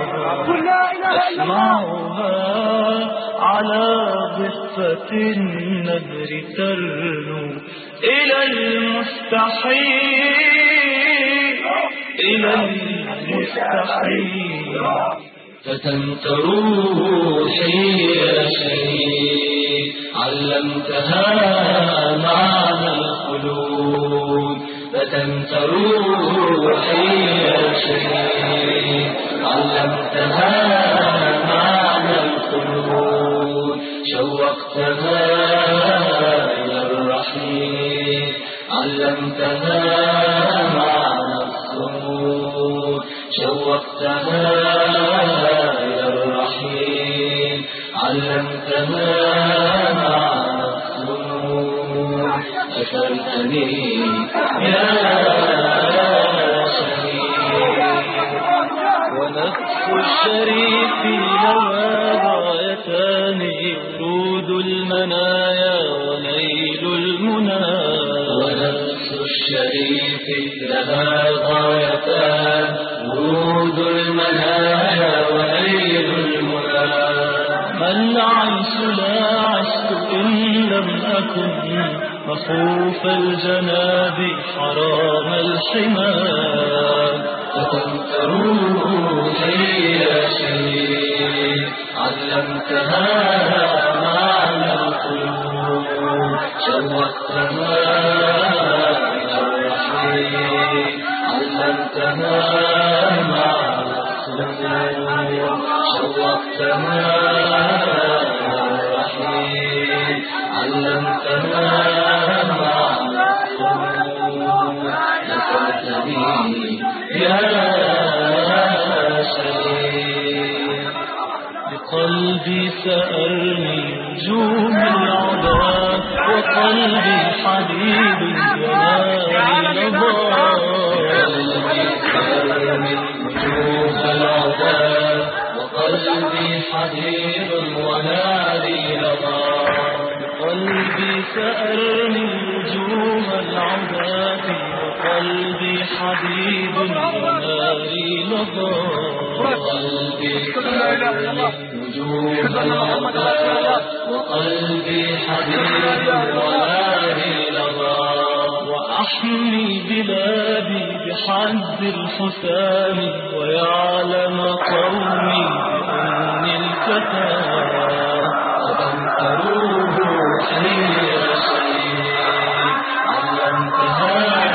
على ضفة النذر ترنو إلى المستحيل فتنت روحي يا شهيد علمتها معنى الخلود فتنت روحي يا شهيد علمتها معنى الخلود شوقتها إلى الرحيل علمتها معنى الصمود شوقتها إلى الرحيل علمتها معنى الصمود أثرتني يا ونفس الشريف لها غايتان ورود المنايا ونيل المنى ونفس الشريف لها غايتان ورود المنايا ونيل المنى ما العيش لا عشت إن لم أكن مخوف الجناب حرام الحمام فتنت روحي يا شهيد علمتها معنى الخلود شوقتها إلى الرحيل علمتها معنى الخلود شوقتها إلى الرحيل علمتها معنى الخلود نفعتني يا شهيد بقلبي سألني نجوم العلا وقلبي حبيب وناري لظى بقلبي سألني نجوم العلا وقلبي حبيب وناري لظى بقلبي سألني نجوم العلا قلبي حبيب وناري لظى وقلبي نجوم العذاب وقلبي حبيب وناري لظى وأحمي بلادي بحد الحسام ويعلم قومي بأني الفتى وأنت روحي يا شهيد علمتها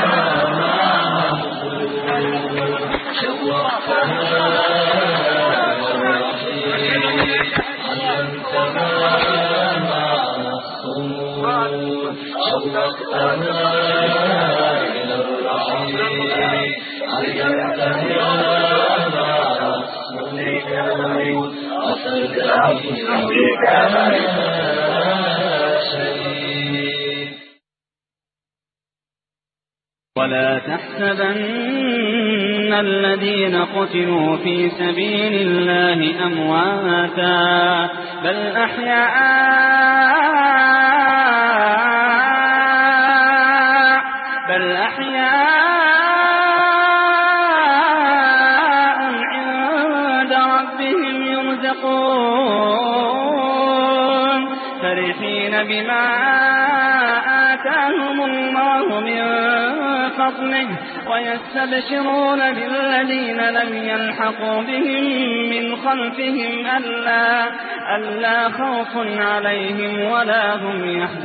ولا تحسبن الذين قتلوا في سبيل الله أمواتا بل أحياء عند ربهم يرزقون فرحين بما آتاهم الله من فضله ويستبشرون بالذين لم يلحقوا بهم من خلفهم ألا خوف عليهم ولا هم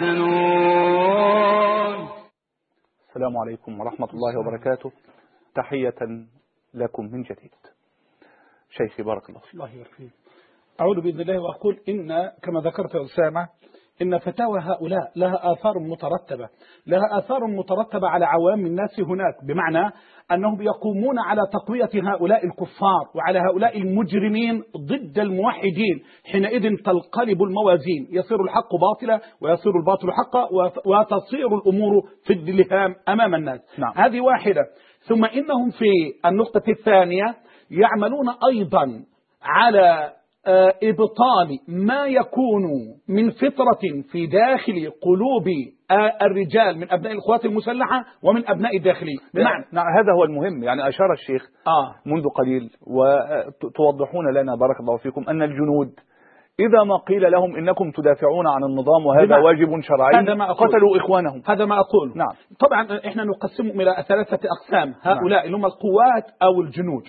يحزنون. السلام عليكم ورحمة الله وبركاته. تحية لكم من جديد. شيخي بارك الله فيك. الله يرحمه. أعود بإذن الله وأقول إن كما ذكرت يا أسامة إن فتاوى هؤلاء لها آثار مترتبة، لها آثار مترتبة على عوام الناس هناك، بمعنى أنهم يقومون على تقوية هؤلاء الكفار وعلى هؤلاء المجرمين ضد الموحدين. حينئذ تنقلب الموازين، يصير الحق باطلا ويصير الباطل حقا وتصير الأمور في اللهام أمام الناس. نعم. هذه واحدة. ثم إنهم في النقطة الثانية يعملون أيضا على إبطال ما يكون من فطرة في داخل قلوب الرجال من أبناء القوات المسلحة ومن أبناء الداخلية. نعم هذا هو المهم. يعني أشار الشيخ منذ قليل وتوضحون لنا بارك الله فيكم أن الجنود إذا ما قيل لهم إنكم تدافعون عن النظام وهذا واجب شرعي قتلوا إخوانهم. هذا ما أقول. نعم. طبعا إحنا نقسمهم إلى 3 أقسام. هؤلاء اللي هم القوات أو الجنود،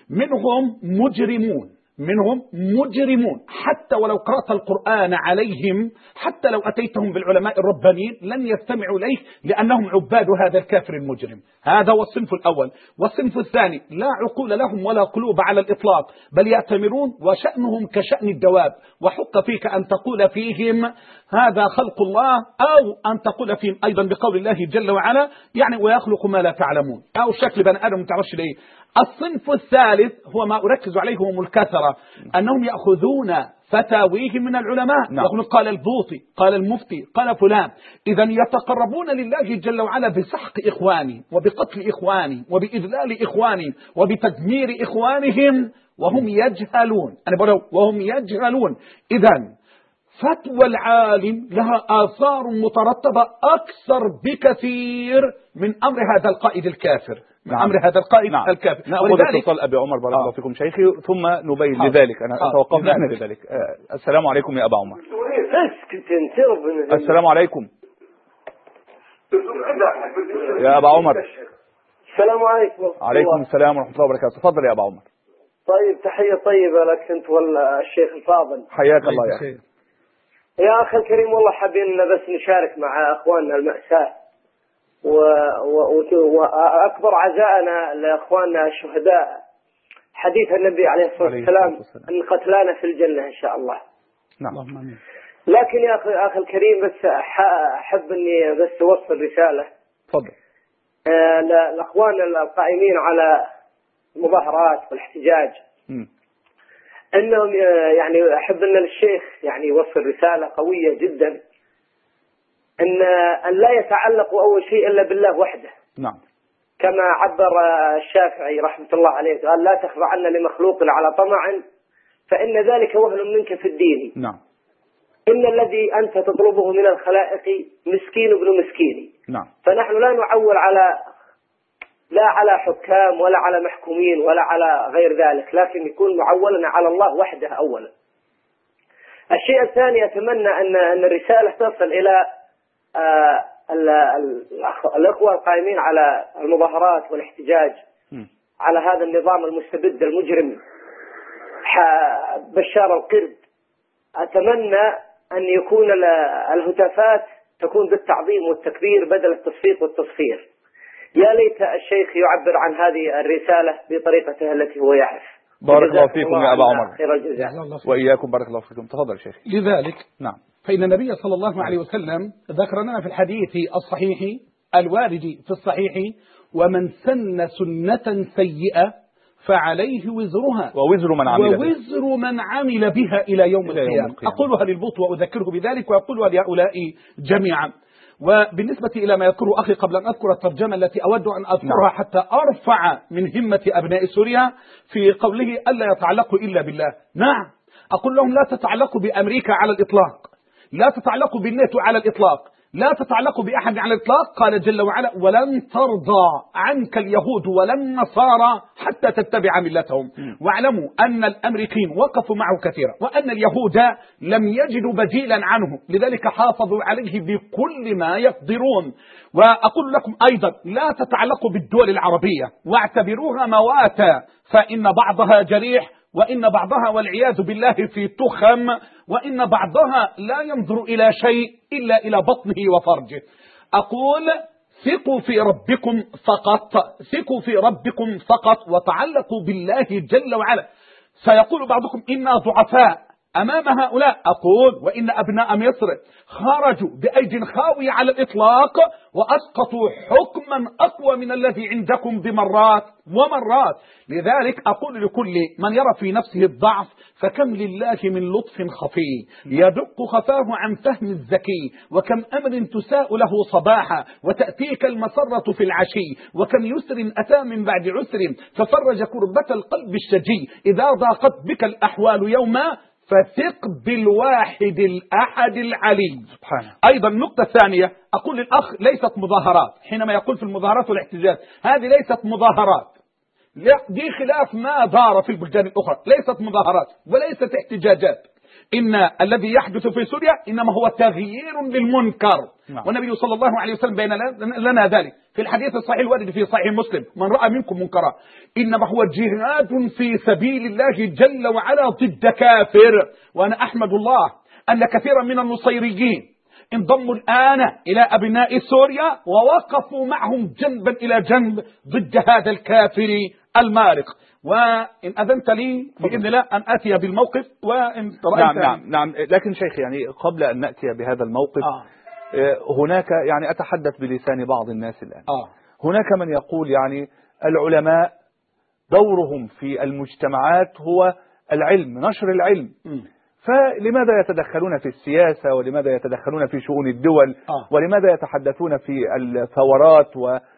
منهم مجرمون حتى ولو قرأت القرآن عليهم، حتى لو أتيتهم بالعلماء الربانيين لن يستمعوا إليه لأنهم عباد هذا الكافر المجرم. هذا هو الصنف الأول. والصنف الثاني لا عقول لهم ولا قلوب على الإطلاق، بل يأتمرون وشأنهم كشأن الدواب، وحق فيك أن تقول فيهم هذا خلق الله، أو أن تقول فيهم أيضا بقول الله جل وعلا يعني ويخلق ما لا تعلمون، أو شكل بني آدم تعرفش ليه. الصنف الثالث هو ما أركز عليه هم الكثرة، أنهم يأخذون فتاويهم من العلماء. يقولون قال البوطي، قال المفتي، قال فلان. إذا يتقربون لله جل وعلا بسحق إخواني وبقتل إخواني وبإذلال إخواني وبتدمير إخوانهم وهم يجهلون. أنا بقول وهم يجهلون. إذا فتوى العالم لها آثار مترتبة أكثر بكثير من أمر هذا القائد الكافر، من أمر هذا القائد الكافر. نأخذ اتصال أبي عمر بارك الله فيكم شيخي ثم نبين لذلك. أنا توقفنا عن ذلك. السلام عليكم يا أبا عمر. السلام عليكم يا أبا عمر. السلام عليكم. عليكم السلام ورحمة الله وبركاته. تفضل يا أبا عمر. طيب تحية طيبة لك أنت والشيخ الفاضل. حياك الله يا أخي. يا أخي الكريم والله حابين بس نشارك مع أخواننا المأساة وأكبر عزائنا لأخواننا الشهداء. حديث النبي عليه الصلاة والسلام أن قتلانا في الجنة إن شاء الله. نعم. لكن يا أخي الكريم بس أحب أني بس أوصل رسالة. تفضل. لأخوان القائمين على المظاهرات والاحتجاج أنهم يعني أحب أن الشيخ يعني يوصل رسالة قوية جدا أن لا يتعلقوا أول شيء إلا بالله وحده. نعم. كما عبر الشافعي رحمة الله عليه قال لا تخضعن لمخلوق على طمع فإن ذلك وهن منك في الدين. نعم. إن الذي أنت تطلبه من الخلائق مسكين ابن مسكين. نعم. فنحن لا نعول لا على حكام ولا على محكومين ولا على غير ذلك، لكن يكون معولنا على الله وحده أولا. الشيء الثاني أتمنى أن الرسالة تصل إلى الأخوة القائمين على المظاهرات والاحتجاج على هذا النظام المستبد المجرم بشار القرد. أتمنى أن يكون الهتافات تكون بالتعظيم والتكبير بدل التصفيق والتصفير. يا ليت الشيخ يعبر عن هذه الرسالة بطريقته التي هو يعرف. بارك الله فيكم يا أبا عمر. خير الجزاء. وإياكم بارك الله فيكم. تفضل شيخ. لذلك نعم. فإن النبي صلى الله عليه وسلم ذكر لنا في الحديث الصحيح الوارد في الصحيح ومن سن سنة سيئة فعليه وزرها ووزر من عمل بها إلى يوم القيامة. أقولها للبوط وأذكره بذلك وأقولها لهؤلاء جميعا. وبالنسبة إلى ما يذكره أخي قبل أن أذكر الترجمة التي أود أن أذكرها حتى أرفع من همة أبناء سوريا في قوله ألا يتعلقوا إلا بالله. نعم أقول لهم لا تتعلقوا بأمريكا على الإطلاق، لا تتعلقوا بالناتو على الإطلاق، لا تتعلقوا بأحد على الإطلاق. قال جل وعلا ولن ترضى عنك اليهود ولا النصارى حتى تتبع ملتهم. واعلموا أن الأمريكيين وقفوا معه كثيرا وأن اليهود لم يجدوا بديلا عنه، لذلك حافظوا عليه بكل ما يقدرون. وأقول لكم أيضا لا تتعلقوا بالدول العربية واعتبروها مواتى، فإن بعضها جريح وإن بعضها والعياذ بالله في تخم، وإن بعضها لا ينظر إلى شيء إلا إلى بطنه وفرجه. أقول ثقوا في ربكم فقط، ثقوا في ربكم فقط وتعلقوا بالله جل وعلا. سيقول بعضكم إنا ضعفاء، أمام هؤلاء أقول وإن أبناء مصر خرجوا بأيد خاوية على الإطلاق وأسقطوا حكما أقوى من الذي عندكم بمرات ومرات. لذلك أقول لكل من يرى في نفسه الضعف فكم لله من لطف خفي يدق خفاه عن فهم الذكي، وكم أمر تساء له صباحا وتأتيك المسرة في العشي، وكم يسر أتى من بعد عسر ففرج كربة القلب الشجي. إذا ضاقت بك الأحوال يوما فثق بالواحد الأحد العلي سبحانه. أيضا النقطة الثانية أقول للأخ ليست مظاهرات، حينما يقول في المظاهرات والاحتجاج هذه ليست مظاهرات، دي خلاف ما دار في البلدان الأخرى، ليست مظاهرات وليست احتجاجات. إن الذي يحدث في سوريا إنما هو تغيير للمنكر، والنبي صلى الله عليه وسلم بين لنا ذلك في الحديث الصحيح الوارد في صحيح مسلم: من رأى منكم منكرا إنما هو جهاد في سبيل الله جل وعلا ضد كافر. وأنا أحمد الله أن كثيرا من النصيريين انضموا الآن إلى أبناء سوريا ووقفوا معهم جنبا إلى جنب ضد هذا الكافر المارق. وإن أذنت لي بإذن الله أن أتي بالموقف وإن رأيت نعم. لكن شيخ يعني قبل أن نأتي بهذا الموقف هناك يعني أتحدث بلسان بعض الناس الآن. هناك من يقول يعني العلماء دورهم في المجتمعات هو العلم، نشر العلم، فلماذا يتدخلون في السياسة ولماذا يتدخلون في شؤون الدول ولماذا يتحدثون في الثورات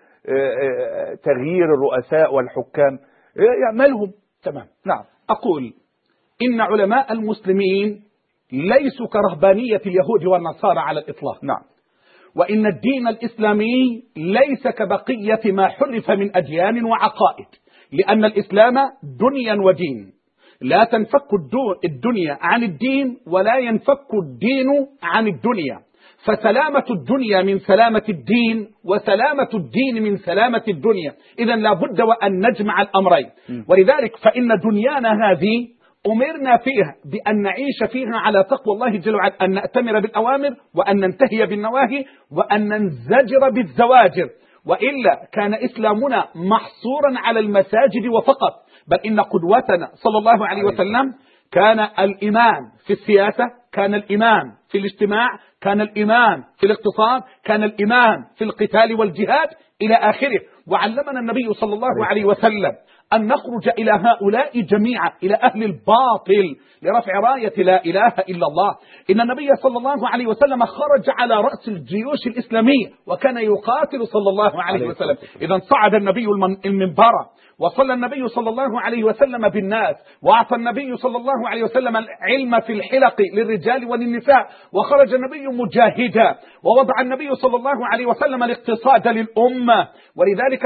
وتغيير الرؤساء والحكام؟ يعملهم تمام. نعم. أقول إن علماء المسلمين ليسوا كرهبانية اليهود والنصارى على الإطلاق. نعم. وإن الدين الإسلامي ليس كبقية ما حرف من أديان وعقائد، لأن الإسلام دنيا ودين، لا تنفك الدنيا عن الدين ولا ينفك الدين عن الدنيا، فسلامة الدنيا من سلامة الدين وسلامة الدين من سلامة الدنيا، إذن لا بد وأن نجمع الأمرين. ولذلك فإن دنيانا هذه أمرنا فيها بأن نعيش فيها على تقوى الله جل وعلا، أن نأتمر بالأوامر وأن ننتهي بالنواهي وأن ننزجر بالزواجر، وإلا كان إسلامنا محصورا على المساجد وفقط. بل إن قدوتنا صلى الله عليه وسلم كان الإمام في السياسة، كان الإمام في الاجتماع، كان الإمام في الاقتصاد، كان الإمام في القتال والجهاد إلى آخره. وعلمنا النبي صلى الله عليه وسلم أن نخرج إلى هؤلاء جميعا، إلى أهل الباطل، لرفع راية لا إله إلا الله. إن النبي صلى الله عليه وسلم خرج على رأس الجيوش الإسلامية وكان يقاتل صلى الله عليه وسلم. إذا صعد النبي المنبر وصلى النبي صلى الله عليه وسلم بالناس، وأعطى النبي صلى الله عليه وسلم العلم في الحلق للرجال وللنساء، وخرج النبي مجاهدا، ووضع النبي صلى الله عليه وسلم الاقتصاد للأمة، ولذلك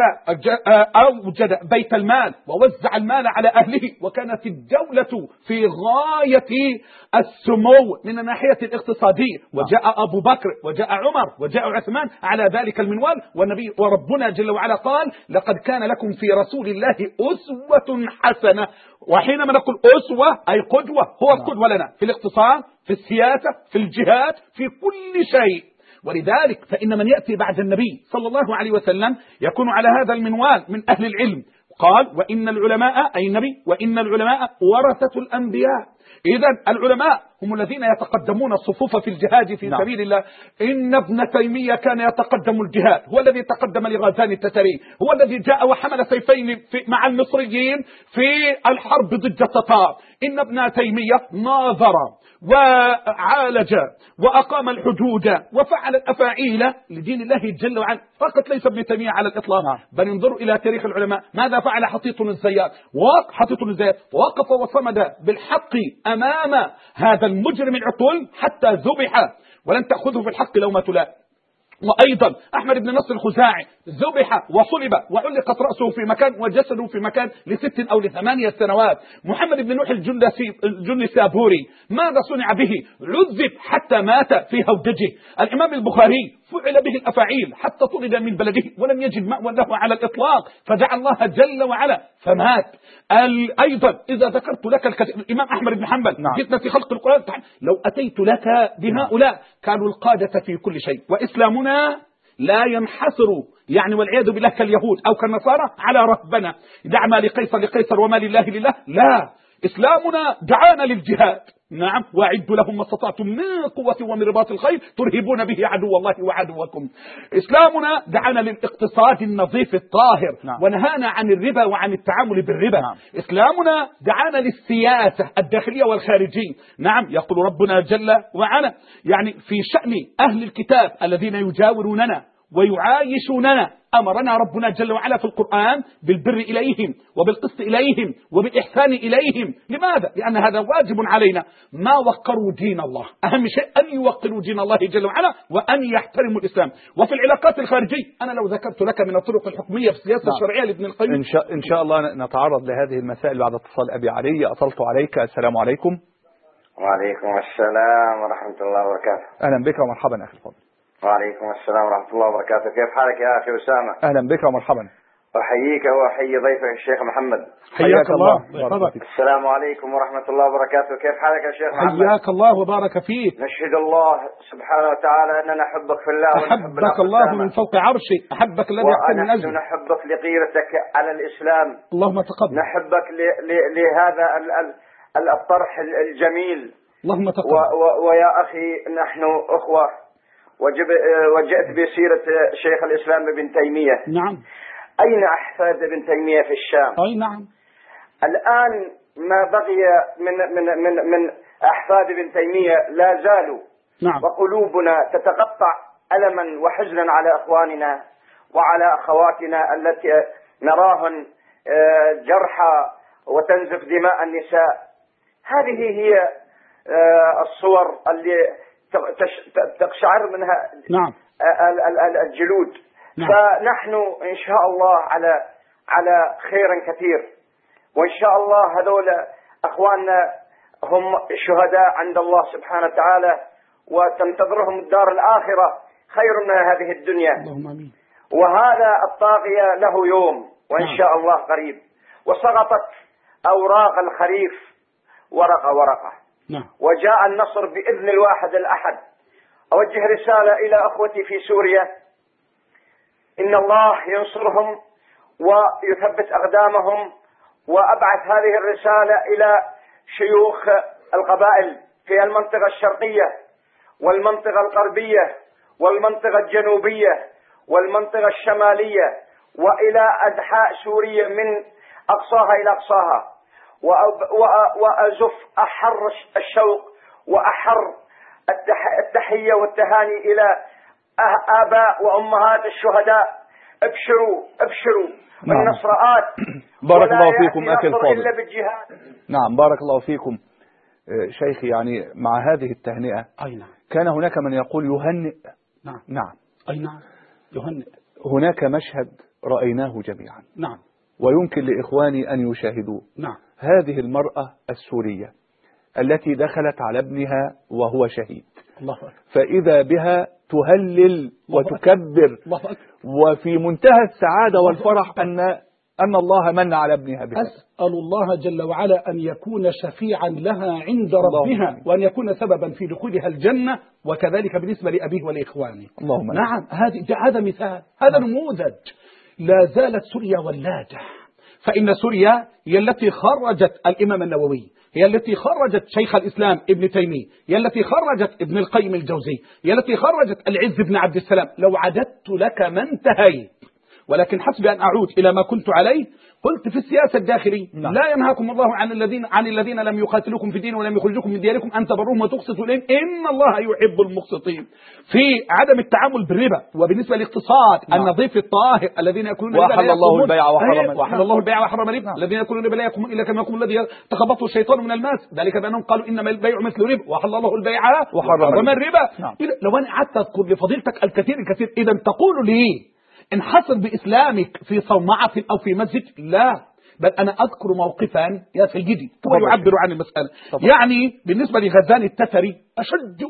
أوجد بيت المال ووزع المال على أهله، وكانت الدولة في غاية السمو من الناحية الاقتصادية. وجاء أبو بكر وجاء عمر وجاء عثمان على ذلك المنوال، والنبي وربنا جل وعلا قال: لقد كان لكم في رسول الله أسوة حسنة. وحينما نقول أسوة أي قدوة، هو القدوة لنا في الاقتصاد، في السياسة، في الجهاد، في كل شيء. ولذلك فإن من يأتي بعد النبي صلى الله عليه وسلم يكون على هذا المنوال من أهل العلم. قال: وإن العلماء أي النبي وإن العلماء ورثة الأنبياء. إذن العلماء هم الذين يتقدمون الصفوف في الجهاد في سبيل الله. إن ابن تيمية كان يتقدم الجهاد، هو الذي تقدم لغزان التتري، هو الذي جاء وحمل سيفين مع المصريين في الحرب ضد التتار. إن ابن تيمية ناظر وعالج وأقام الحدود وفعل الأفاعيل لدين الله جل وعلا. فقط ليس ابن تيمية على الإطلاق، بل انظروا إلى تاريخ العلماء ماذا فعل حطيط الزيات. وقف وصمد بالحق أمام هذا المجرم العطل حتى ذبح ولن تأخذه في الحق لومة لائم. وأيضا أحمد بن نصر الخزاعي ذبح وصلب وعلقت رأسه في مكان وجسده في مكان ل6 أو ل8 سنوات. محمد بن نوح الجنسابوري ماذا صنع به؟ عذب حتى مات في هودجه. الإمام البخاري فعل به الأفاعيل حتى طرد من بلده ولم يجد مأوى له على الإطلاق، فدعا الله جل وعلا فمات. أيضا إذا ذكرت لك الإمام أحمد بن حنبل جئتنا في خلق القرآن، لو أتيت لك بهؤلاء كانوا القادة في كل شيء. وإسلامنا لا ينحصر يعني والعياذ بالله كاليهود أو كالنصارى على رهبنة، دع ما لقيصر لقيصر وما لله لله. لا، إسلامنا دعانا للجهاد نعم، وأعدوا لهم ما استطعتم من قوة ومن رباط الخيل ترهبون به عدو الله وعدوكم. إسلامنا دعانا للاقتصاد النظيف الطاهر، نعم. ونهانا عن الربا وعن التعامل بالربا، نعم. إسلامنا دعانا للسياسة الداخلية والخارجية، نعم. يقول ربنا جل وعلا يعني في شأن أهل الكتاب الذين يجاوروننا ويعايشوننا، أمرنا ربنا جل وعلا في القرآن بالبر إليهم وبالقسط إليهم وبالإحسان إليهم. لماذا؟ لأن هذا واجب علينا. ما وقروا دين الله، أهم شيء أن يوقروا دين الله جل وعلا وأن يحترموا الإسلام. وفي العلاقات الخارجية أنا لو ذكرت لك من الطرق الحكمية في السياسة الشرعية لابن القيم إن شاء الله نتعرض لهذه المسائل بعد اتصال أبي علي. أطلت عليك. السلام عليكم. وعليكم السلام ورحمة الله وبركاته. أهلا بك ومرحبا أخي الفاضل. وعليكم السلام ورحمة الله وبركاته. كيف حالك يا أخي أسامة؟ أهلا بك ومرحبا. أحييك وأحيي ضيفك الشيخ محمد. حياك الله. السلام عليكم ورحمة الله وبركاته. كيف حالك يا شيخ محمد؟ حياك الله وبارك فيك. نشهد الله سبحانه وتعالى أننا نحبك في الله. أحبك الله من فوق عرشي، أحبك الذي أحسن من أجل. نحبك لغيرتك على الإسلام. اللهم تقبل. نحبك لهذا الطرح الجميل. اللهم تقبل. ويا أخي نحن أخوة، وجئت بسيرة شيخ الإسلام ابن تيمية. نعم. أين أحفاد ابن تيمية في الشام؟ أي نعم. الآن ما بقي من أحفاد ابن تيمية لا زالوا. نعم. وقلوبنا تتقطع ألما وحزنا على أخواننا وعلى أخواتنا التي نراهن جرحى وتنزف دماء النساء. هذه هي الصور اللي تقشعر منها نعم. الجلود. نعم. فنحن إن شاء الله على خير كثير، وإن شاء الله هذول أخواننا هم شهداء عند الله سبحانه وتعالى، وتنتظرهم الدار الآخرة خير من هذه الدنيا. اللهم آمين. وهذا الطاغية له يوم وإن شاء الله قريب. وسقطت أوراق الخريف ورقة. نعم. وجاء النصر بإذن الواحد الأحد. أوجه رسالة إلى أخوتي في سوريا، إن الله ينصرهم ويثبت أقدامهم. وأبعث هذه الرسالة إلى شيوخ القبائل في المنطقة الشرقية والمنطقة الغربية والمنطقة الجنوبية والمنطقة الشمالية وإلى أنحاء سوريا من أقصاها إلى أقصاها، وأزف أحر الشوق وأحر التحية والتهاني إلى آباء وأمهات الشهداء. ابشروا نعم. النصرآت. بارك الله فيكم أخي الفاضل. إلا بالجهاد. نعم بارك الله فيكم شيخي. يعني مع هذه التهنئة كان هناك من يقول يهنئ. نعم. نعم. أي نعم يهنئ. هناك مشهد رأيناه جميعا. نعم. ويمكن لإخواني أن يشاهدوه. نعم. هذه المرأة السورية التي دخلت على ابنها وهو شهيد، الله أكبر. فإذا بها تهلل وتكبر، وفي منتهى السعادة والفرح أن الله من على ابنها بها. أسأل الله جل وعلا أن يكون شفيعا لها عند ربها، وأن يكون سببا في دخولها الجنة، وكذلك بالنسبة لأبيه ولإخوانه. اللهم نعم. هذا مثال، هذا نموذج. لا زالت سوريا ولاده، فإن سوريا هي التي خرجت الإمام النووي، هي التي خرجت شيخ الإسلام ابن تيمية، هي التي خرجت ابن القيم الجوزي، هي التي خرجت العز بن عبد السلام. لو عددت لك ما انتهيت، ولكن حسبي أن أعود إلى ما كنت عليه. قلت في السياسة الداخلية لا ينهاكم الله عن الذين لم يقاتلوكم في الدين ولم يخرجوكم من دياركم أن تبروهم وتقسطوا إليهم إن الله يحب المقسطين. في عدم التعامل بالربا، وبالنسبة للاقتصاد النظيف الطاهر الذين يأكلون الربا وحل الله البيع وحرم الله البيع وحرم الربا. الذين يأكلون الربا لا يقومون إلا كما يقوم الذي تخبطه الشيطان من الماس، ذلك بأنهم قالوا إنما البيع مثل ربا وحل الله البيع وحرم الربا. لو أنا قعدت أذكر لفضيلتك الكثير إذا تقول لي انحصر بإسلامك في صومعة أو في مسجد؟ لا، بل أنا أذكر موقفا يا سيدي هو يعبر عن المسألة. يعني بالنسبة لغزان التتري أشد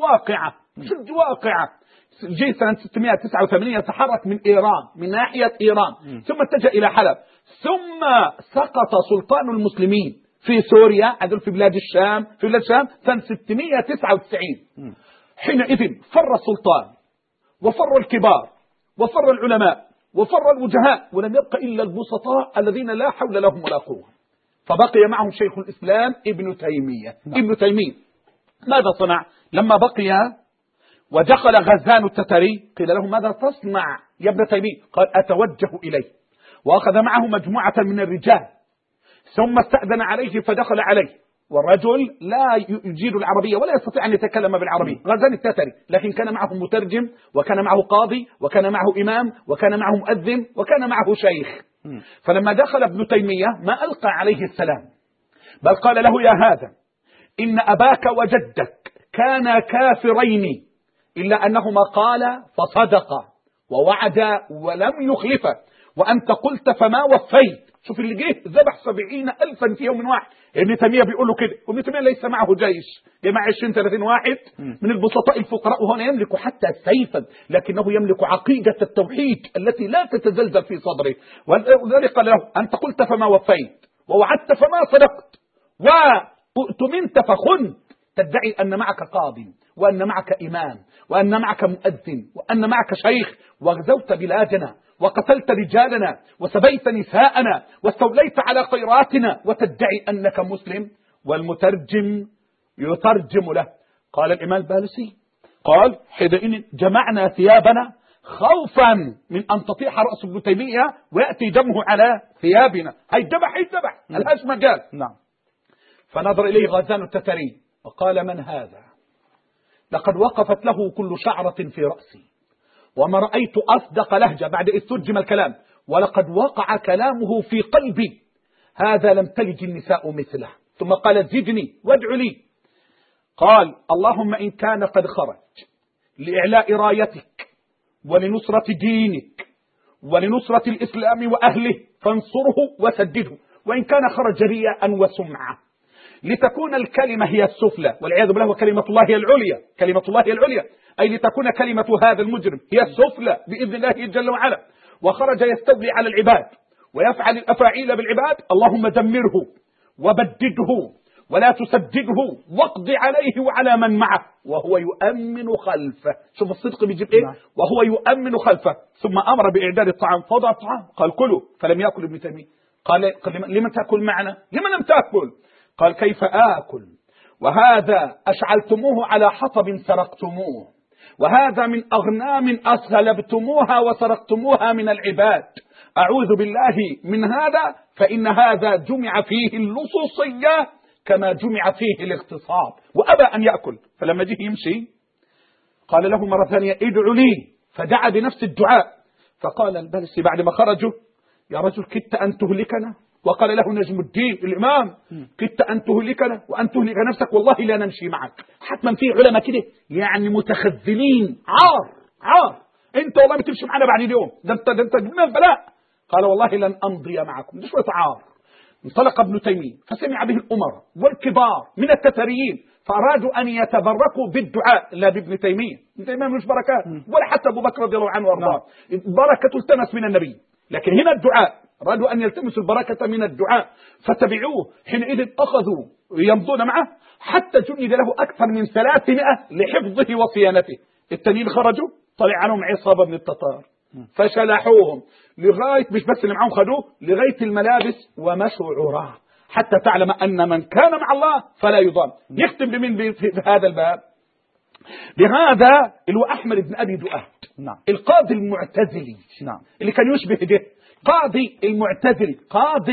واقعة جي سنة 689 يتحرك من إيران، من ناحية إيران، ثم اتجه إلى حلب، ثم سقط سلطان المسلمين في سوريا، هذول في بلاد الشام سنة 699. حينئذ فر السلطان وفر الكبار وفر العلماء وفر الوجهاء، ولم يبق إلا البسطاء الذين لا حول لهم ولا قوة. فبقي معهم شيخ الإسلام ابن تيمية. ماذا صنع لما بقي ودخل غزان التتري؟ قيل له ماذا تصنع يا ابن تيمية؟ قال أتوجه إليه، وأخذ معه مجموعة من الرجال ثم استأذن عليه فدخل عليه، والرجل لا يجيد العربية ولا يستطيع أن يتكلم بالعربية، غزان التتري، لكن كان معه مترجم وكان معه قاضي وكان معه إمام وكان معه مؤذن وكان معه شيخ. فلما دخل ابن تيمية ما ألقى عليه السلام، بل قال له يا هذا إن أباك وجدك كانا كافرين إلا أنهما قال فصدقا ووعدا ولم يخلفا، وأنت قلت فما وفيت. شوف اللي جه ذبح 70,000 في يوم واحد. ابن تيمية بيقول له كده، وابن تيمية ليس معه جيش، جمع 20-30 واحد من البسطاء الفقراء، وهنا يملك حتى سيفا لكنه يملك عقيدة التوحيد التي لا تتزلزل في صدره. ولذلك قال له أنت قلت فما وفيت ووعدت فما صدقت وأؤتمنت فخنت، تدعي أن معك قاضي وأن معك إمام وأن معك مؤذن وأن معك شيخ، وغزوت بلادنا وقتلت رجالنا وسبيت نساءنا واستوليت على خيراتنا وتدعي أنك مسلم. والمترجم يترجم له. قال الإمام البالسي قال حينئذ جمعنا ثيابنا خوفا من أن تطيح رأس ابن تيمية ويأتي دمه على ثيابنا، هيدبح الهاش مجال. نعم. فنظر إليه غزان التتري وقال من هذا؟ لقد وقفت له كل شعرة في رأسي وما رأيت أصدق لهجة بعد إذ ترجم الكلام، ولقد وقع كلامه في قلبي، هذا لم تلج النساء مثله. ثم قال زدني وادع لي. قال اللهم إن كان قد خرج لإعلاء رايتك ولنصرة دينك ولنصرة الإسلام وأهله فانصره وسدده، وإن كان خرج رياء وسمعة لتكون الكلمة هي السفلى والعياذ بالله وكلمة الله هي العليا، كلمة الله هي العليا، أي لتكون كلمة هذا المجرم هي السفلى بإذن الله جل وعلا، وخرج يستولي على العباد ويفعل الأفاعيل بالعباد، اللهم دمره وبدده ولا تسدده واقض عليه وعلى من معه وهو يؤمن خلفه. شوف الصدق بيجيب ايه؟ وهو يؤمن خلفه. ثم أمر بإعداد الطعام فوضع الطعام، قال كلوا، فلم يأكل ابن تيمية. قال لمن تأكل معنا؟ لمن لم تأكل؟ قال كيف آكل وهذا أشعلتموه على حطب سرقتموه، وهذا من أغنام أسلبتموها وسرقتموها من العباد، أعوذ بالله من هذا، فإن هذا جمع فيه اللصوصية كما جمع فيه الاغتصاب، وأبى أن يأكل. فلما جه يمشي قال له مرة ثانية ادعوا لي، فدعا بنفس الدعاء. فقال البلسي بعد ما خرجوا يا رجل كدت أن تهلكنا، وقال له نجم الدين الإمام كدت أن تهلكنا وأن تهلك نفسك، والله لا نمشي معك. حتما في علماء كده يعني متخذلين، عار انت والله ما تمشي معنا بعد اليوم، ده انت جبنا البلاء. قال والله لن أمضي معكم، ده شوية عار. انطلق ابن تيمية فسمع به الأمراء والكبار من التتريين، فأرادوا أن يتبركوا بالدعاء لا بابن تيمية. ابن تيمية مش بركات ولا حتى أبو بكر رضي الله عنه وارضاه، بركة التمس من النبي، لكن هنا الدعاء، أرادوا أن يلتمسوا البركة من الدعاء فتبعوه. حينئذ أخذوا يمضون معه حتى جند له أكثر من 300 لحفظه وصيانته. التانيين خرجوا طلع عنهم عصابة من التتار فشلحوهم لغاية، مش بس اللي معهم خدوه لغاية الملابس ومشوا عراه، حتى تعلم أن من كان مع الله فلا يضام. يختم بمن في هذا الباب؟ بهذا اللي هو أحمد بن أبي دؤاد، القاضي المعتزلي، اللي كان يشبه ده قاضي المعتزلي، قاضي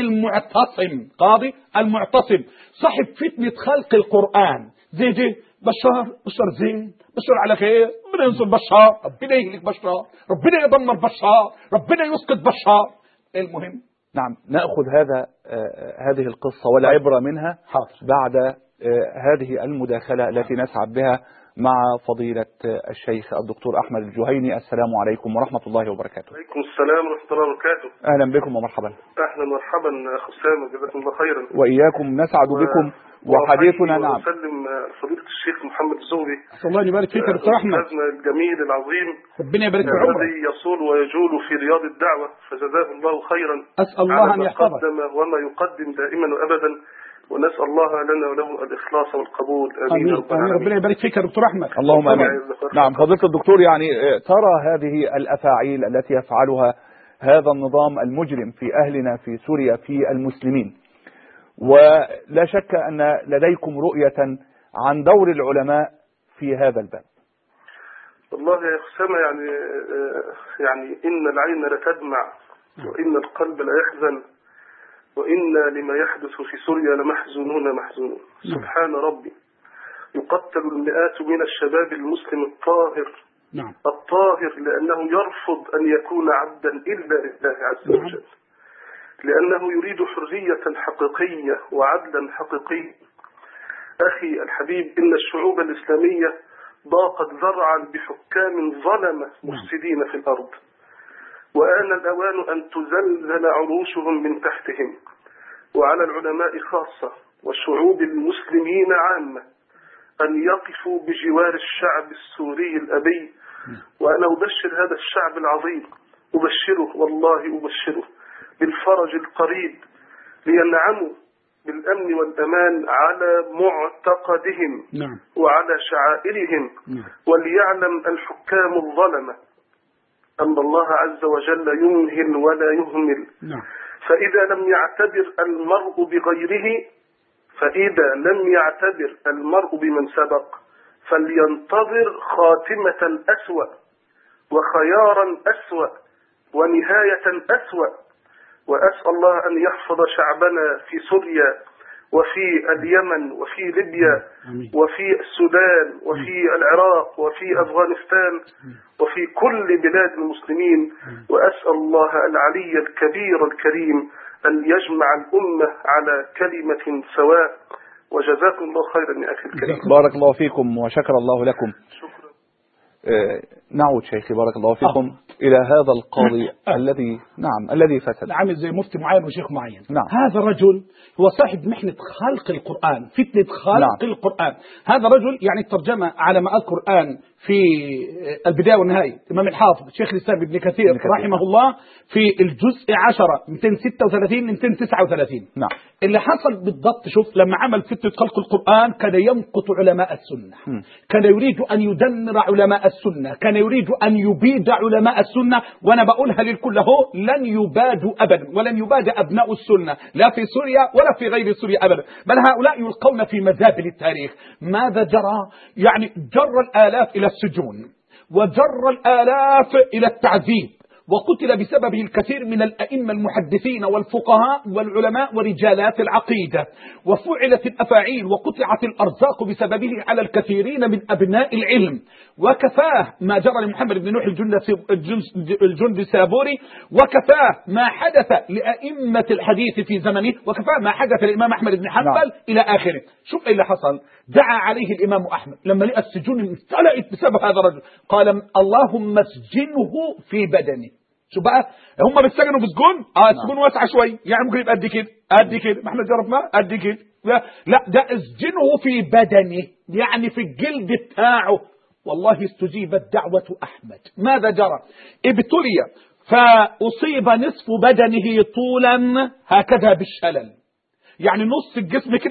المعتصم، صاحب فتنة خلق القرآن. زي ده بشار زين، بشار على خير، ربنا ينصر بشار، ربنا يهلك بشار، ربنا يدمر بشار، ربنا يسقط بشار. المهم نعم نأخذ هذه القصة والعبرة منها بعد هذه المداخلة التي نسعد بها مع فضيلة الشيخ الدكتور أحمد الجهيني. السلام عليكم ورحمة الله وبركاته. وعليكم السلام ورحمة الله وبركاته. أهلا بكم ومرحبا. أهلا ومرحبا أخ أسامة، جزاكم الله خيرا. وإياكم، نسعد بكم. وحديثنا نعم. وأسلم فضيلة الشيخ محمد الزغبي. أسأل الله يبارك فيك يا دكتور أحمد. أستاذنا الجميل العظيم، ربنا يبارك في عمرك، الذي يصول ويجول في رياض الدعوة، فجزاه الله خيرا. أسأل الله أن يحفظه وما يقدم دائما وأبدا، ونسأل الله لنا وله الإخلاص والقبول. آمين. ربنا يبارك فيك يا دكتور أحمد. اللهم آمين. نعم فضيلة الدكتور، يعني ترى هذه الأفاعيل التي يفعلها هذا النظام المجرم في أهلنا في سوريا في المسلمين، ولا شك أن لديكم رؤية عن دور العلماء في هذا الباب. والله يا أسامة يعني إن العين لتدمع وإن القلب لا يحزن وإن لما يحدث في سوريا لمحزونون محزونون. سبحان ربي، يقتل المئات من الشباب المسلم الطاهر الطاهر لأنه يرفض أن يكون عبدا إلا لله عز وجل، لأنه يريد حرية حقيقية وعدلا حقيقي. أخي الحبيب، إن الشعوب الإسلامية ضاقت ذرعا بحكام ظلمة مفسدين في الأرض، وآن الأوان أن تزلزل عروشهم من تحتهم. وعلى العلماء خاصة والشعوب المسلمين عامة أن يقفوا بجوار الشعب السوري الأبي. وأنا أبشر هذا الشعب العظيم، أبشره والله أبشره بالفرج القريب، لينعموا بالأمن والأمان على معتقدهم وعلى شعائرهم. وليعلم الحكام الظلمة أن الله عز وجل يمهل ولا يهمل. فإذا لم يعتبر المرء بغيره، فإذا لم يعتبر المرء بمن سبق، فلينتظر خاتمة أسوأ وخيارا أسوأ ونهاية أسوأ. وأسأل الله أن يحفظ شعبنا في سوريا وفي اليمن وفي ليبيا وفي السودان وفي العراق وفي أفغانستان وفي كل بلاد المسلمين. وأسأل الله العلي الكبير الكريم أن يجمع الأمة على كلمة سواء. وجزاكم الله خيرا يا أخي الكريم. بارك الله فيكم وشكر الله لكم. شكرا. نعود شيخي بارك الله فيكم إلى هذا القاضي الذي فسد، عامل زي مفتي معين وشيخ معين. نعم. هذا الرجل هو صاحب محنة خلق القرآن، فتنة خلق القرآن. هذا رجل يعني الترجمة على ما أذكر الآن في البداية والنهاية الإمام الحافظ شيخ الإسلام ابن كثير رحمه الله في الجزء 10 236 239. نعم. اللي حصل بالضبط، شوف لما عمل فتنة خلق القرآن كان يمقت علماء السنة، كان يريد أن يدمر علماء السنة، كان يريد أن يبيد علماء السنة. وأنا بقولها للكل هو لن يبادوا أبدا، ولن يباد أبناء السنة لا في سوريا ولا في غير سوريا أبدا، بل هؤلاء يلقون في مزابل التاريخ. ماذا جرى؟ يعني جر الآلاف إلى السجون وجر الآلاف إلى التعذيب، وقتل بسببه الكثير من الأئمة المحدثين والفقهاء والعلماء ورجالات العقيدة، وفعلت الأفاعيل وقطعت الأرزاق بسببه على الكثيرين من أبناء العلم. وكفاه ما جرى لمحمد بن نوح الجندي السابوري، وكفاه ما حدث لأئمة الحديث في زمنه، وكفاه ما حدث للإمام أحمد بن حنبل إلى آخره. شوف إيه اللي حصل. دعا عليه الإمام أحمد لما لقى السجون امتلأت بسبب هذا الرجل، قال اللهم اسجنه في بدني. شو بقى هم بيسجنوا في سجون السجون واسعه شوي، يعني ممكن يبقى قد كده ما احنا جربناه قد كده. لا ده اسجنه في بدنه، يعني في الجلد بتاعه. والله استجيبت دعوة أحمد. ماذا جرى؟ ابتلي فأصيب نصف بدنه طولا هكذا بالشلل، يعني نص الجسم كده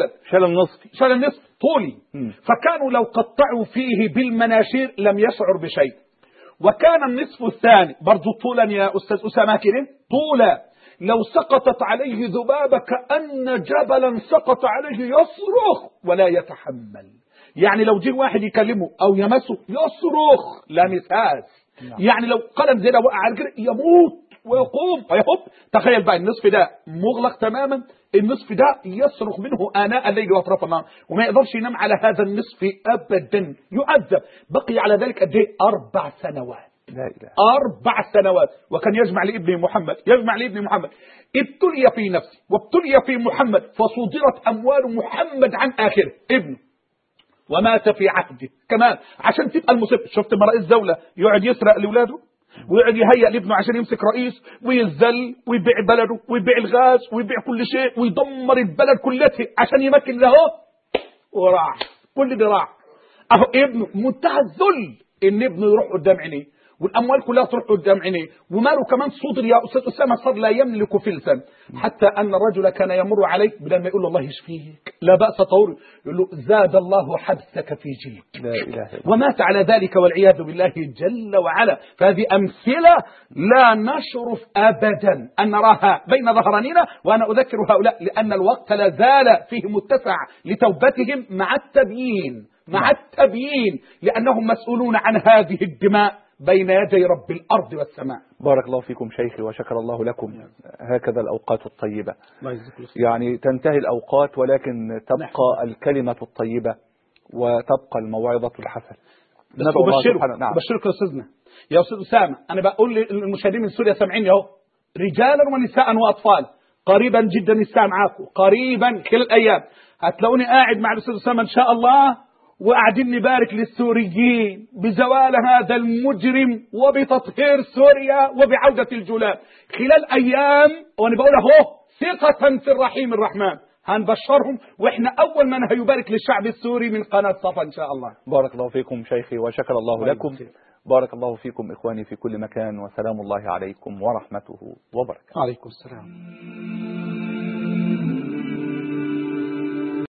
شلل نصف طولي. فكانوا لو قطعوا فيه بالمناشير لم يشعر بشيء. وكان النصف الثاني برضو طولا يا أستاذ أسامة كده طولا، لو سقطت عليه ذبابة كأن جبلا سقط عليه يصرخ ولا يتحمل. يعني لو جه واحد يكلمه أو يمسه يصرخ لا مساس. يعني لو قلم زي ده وقع على الجرح يموت ويقوم ويهب. تخيل بقى النصف ده مغلق تماما، النصف ده يصرخ منه آناء الليل وأطراف النهار، وما يقدرش ينام على هذا النصف أبدا، يعذب. بقي على ذلك قد ايه؟ 4 سنوات. لا إله. 4 سنوات. وكان يجمع لابن محمد، ابتلي في نفسه وابتلي في محمد، فصدرت أموال محمد عن آخره ابنه، ومات في عهده كمان عشان تبقى المصيبة. شفت ما رئيس دولة يقعد يسرق لأولاده ويقعد يهيئ لابنه عشان يمسك رئيس ويذل ويبيع بلده ويبيع الغاز ويبيع كل شيء ويدمر البلد كلها عشان يمكن له، وراح كل ده راح. اهو ابنه منتهى الذل ان ابنه يروح قدام عينيه والأموال كلها تروح قدام عينيه، وماله كمان صدر يا أستاذ أسامة صار لا يملك فلسا، حتى أن الرجل كان يمر عليه بدل ما يقول له الله يشفيك لا بأس طور، يقول له زاد الله حبسك في جيك، لا إله إلا الله. ومات على ذلك والعياذ بالله جل وعلا. فهذه أمثلة لا نشرف أبدا أن نراها بين ظهرانينا، وأنا أذكر هؤلاء لأن الوقت لا زال فيه متسع لتوبتهم مع التبيين لأنهم مسؤولون عن هذه الدماء بين يدي رب الأرض والسماء. بارك الله فيكم شيخي وشكر الله لكم. هكذا الأوقات الطيبة، يعني تنتهي الأوقات ولكن تبقى الكلمة الطيبة وتبقى الموعظة الحسنة. أبشرك يا أستاذنا يا أستاذ أسامة، أنا بقول للمشاهدين من سوريا سامعيني أهو، رجالا ونساء وأطفال، قريبا جدا الساعة معاكم، قريبا خلال الأيام هتلاقوني قاعد مع الأستاذ أسامة إن شاء الله، وقاعدين نبارك للسوريين بزوال هذا المجرم وبتطهير سوريا وبعودة الجولان خلال أيام، وأنا بقول أهو ثقة في الرحيم الرحمن هنبشرهم، وإحنا أول من هيبارك للشعب السوري من قناة صفا إن شاء الله. بارك الله فيكم شيخي وشكر الله لكم. بارك الله فيكم إخواني في كل مكان، وسلام الله عليكم ورحمته وبركاته. عليكم السلام.